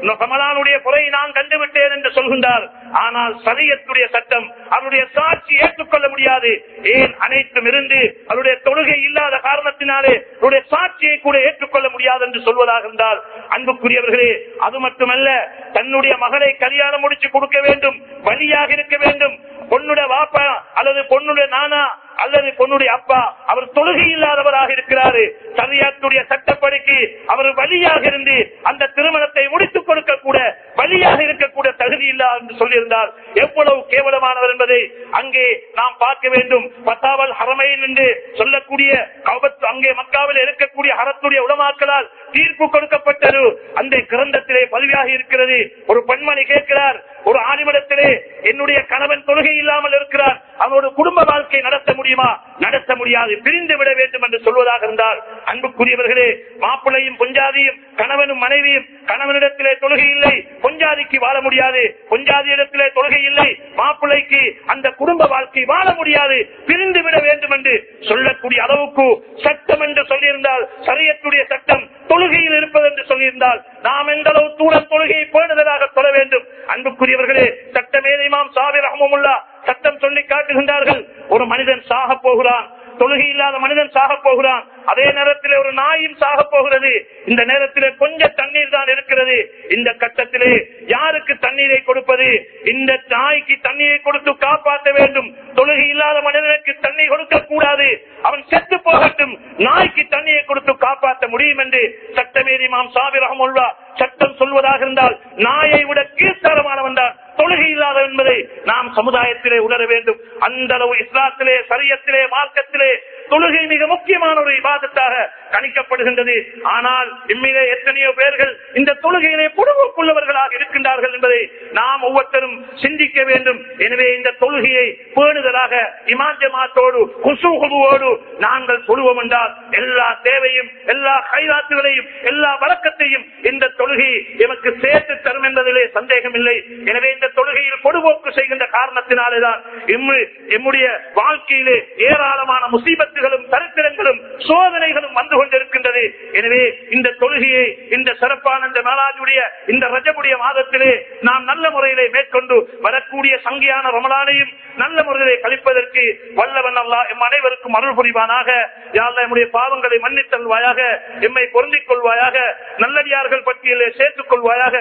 Speaker 1: ரமலானுடைய குறையை நான் கண்டுவிட்டேன் என்று சொல்கின்றார். ஆனால் ஷரியத்துடைய சட்டம் அவருடைய சாட்சி ஏற்றுக்கொள்ள முடியாது. ஏன் அனைத்தும் இருந்து அவருடைய தொழுகை இல்லாத காரணத்தினாலே அவருடைய சாட்சியை கூட ஏற்றுக்கொள்ள முடியாது என்று சொல்வதாக இருந்தால், அன்புக்குரியவர்களே, அது மட்டுமல்ல, தன்னுடைய மகளை கல்யாணம் முடிச்சு கொடுக்க வேண்டும், வழியாக இருக்க வேண்டும். பொண்ணுடைய வாப்பா அல்லது பொண்ணுடைய நானா அல்லது பொண்ணுடைய அப்பா அவர் தொழுகை இல்லாதவராக இருக்கிறாரு. ஷரியத்துடைய சட்டப்படிக்கு அவர் வழியாக இருந்து அந்த திருமணத்தை முடித்துக் கொடுக்க கூட வழியாக இருக்கக்கூடிய தகுதி இல்லா என்று சொல்லியிருந்தால் எவ்வளவு கேவலமானவர் என்பதை அங்கே நாம் பார்க்க வேண்டும். பத்தாவல் ஹரமைன் என்று சொல்லக்கூடிய அங்கே மக்காவில் இருக்கக்கூடிய ஹரத்துடைய உலமாக்களால் தீர்ப்பு கொடுக்கப்பட்டது அந்த கிரந்தத்திலே பதிவாக இருக்கிறது. ஒரு பெண்மணி கேட்கிறார், ஒரு ஆணிமடத்திலே என்னுடைய கணவன் தொழுகை இல்லாமல் இருக்கிறார், அவனோட குடும்ப வாழ்க்கை நடத்த முடியுமா? நடத்த முடியாது, பிரிந்து விட வேண்டும் என்று சொல்வதாக இருந்தால், அன்புக்குரியவர்களே, மாப்பிள்ளையும் பொஞ்சாதியும் கணவனும் மனைவியும் கணவனிடத்திலே தொழுகை இல்லை, பொஞ்சாதிக்கு வாழ முடியாது, பொஞ்சாதி இடத்திலே தொழுகை இல்லை, மாப்பிள்ளைக்கு அந்த குடும்ப வாழ்க்கை வாழ முடியாது, பிரிந்து விட வேண்டும் என்று சொல்லக்கூடிய அளவுக்கு சட்டம் என்று சொல்லியிருந்தால், ஷரியத்துடைய சட்டம் தொழுகையில் இருப்பது என்று சொல்லியிருந்தால் நாம் எந்த அளவு தூரம் தொழுகையை பேணுதலாக தொழ வேண்டும். அன்புக்குரியவர்களே, சட்டமேதை இமாம் சாபிர் ரஹ்மத்துல்லாஹ் சட்டம் சொல்லி காட்டுகின்றார்கள். ஒரு மனிதன் சாக போகிறான், தொழுகை இல்லாத மனிதன் சாக போகிறான், அதே நேரத்தில் ஒரு நாயும் சாக போகிறது. இந்த நேரத்தில் கொஞ்சம் தண்ணீர் தான் இருக்கிறது. இந்த கட்டத்திலே யாருக்கு தண்ணீரை கொடுப்பது? இந்த நாய்க்கு தண்ணீரை கொடுத்து காப்பாற்ற வேண்டும். தொழுகை இல்லாத மனிதனுக்கு தண்ணீர் கொடுக்க கூடாது, அவன் செத்து போகட்டும், நாய்க்கு தண்ணீரை கொடுத்து காப்பாற்ற முடியும் என்று சட்டமேரி இமாம் சாபிர் ரஹ்மத்துல்லாஹ் சட்டம் சொல்வதாக இருந்தால், நாயை விட கீழ்த்தரமானவன் தான் தொழுகை இல்லாத என்பதை நாம் சமுதாயத்திலே உணர வேண்டும். அந்த அளவு இஸ்லாத்திலே, ஷரியத்திலே, மார்க்கத்திலே தொழுகை மிக முக்கியமான ஒரு இபாதத்தாக கணிக்கப்படுகின்றது. ஆனால் இம்மிலே எத்தனையோ பேர்கள் இந்த தொழுகையிலே பொறுப்புள்ளவர்களாக இருக்கின்றார்கள் என்பதை நாம் ஒவ்வொருத்தரும் சிந்திக்க வேண்டும். எனவே இந்த தொழுகையை பேணுதலாக இமாம் ஜமாத்தோடு குசூஹுவோடு நாங்கள் தொழுவோம் என்றால் எல்லா தேவையும் எல்லா கைராத்துகளையும் எல்லா வழக்கத்தையும் இந்த தொழுகை எமக்கு சேர்த்து தரும் என்பதிலே சந்தேகம் இல்லை. எனவே இந்த தொழுகையில் பொதுபோக்கு செய்கின்ற காரணத்தினாலேதான் எம்முடைய வாழ்க்கையிலே ஏராளமான முசீபத்துகளும் சரித்திரங்களும் சோதனைகளும் வந்து கொண்டிருக்கின்றது. எனவே இந்த தொழுகையை இந்த சிறப்பான இந்த மேலாஜுடைய இந்த ரஜபுடைய மாதத்திலே நாம் நல்ல முறையிலே மேற்கொண்டு வரக்கூடிய சங்கியான ரமலானையும் நல்ல முறையிலே கழிப்பதற்கு வல்லவன் அல்லாஹ் எம் அனைவருக்கும் அருள் புரிவானாக. யா அல்லாஹ் எம்முடைய பாவங்களை மன்னித்தல்வாயாக, எம்மை பொருந்திக் கொள்வாயாக, நல்லடியார்கள் பட்டியலே சேர்த்துக் கொள்வாயாக.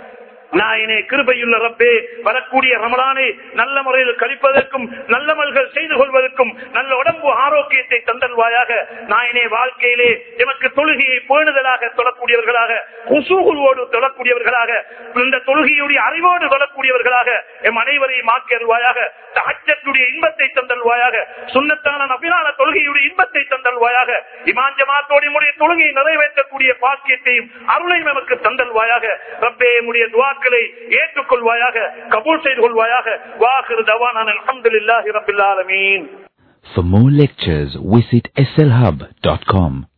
Speaker 1: நாயனே கிருபையுள்ள ரப்பே, வரக்கூடிய ரமலானை நல்ல முறையில் கழிப்பதற்கும் நல்லமல்கள் செய்து கொள்வதற்கும் நல்ல உடம்பு ஆரோக்கியத்தை தந்தல்வாயாக. நாயனே வாழ்க்கையிலே எமக்கு தொழுகையை பேணுதலாக தொழக்கூடியவர்களாக, குசூகுவோடு தொழக்கூடியவர்களாக, இந்த தொழுகையுடைய அறிவோடு தொழக்கூடியவர்களாக எம் அனைவரையும் ஆக்கியல்வாயாக. தஹஜ்ஜுடைய இன்பத்தை தந்தல்வாயாக, சுன்னத்தான நபிலான தொழுகையுடைய இன்பத்தை தந்தல்வாயாக. இமாம் ஜமாத்தோடு நம்முடைய தொழுகையை நிறைவேற்றக்கூடிய பாக்கியத்தையும் அருளையும் நமக்கு தந்தல்வாயாக. ரப்பே நம்முடைய துஆக்களை ஏற்றுக்கொள்வாயாக, கபூல் செய்து கொள்வாயாக. வாஹிரு தவானா அல்ஹம்துலில்லாஹி ரப்பில் ஆலமீன்.
Speaker 2: For more lectures, visit S L hub dot com.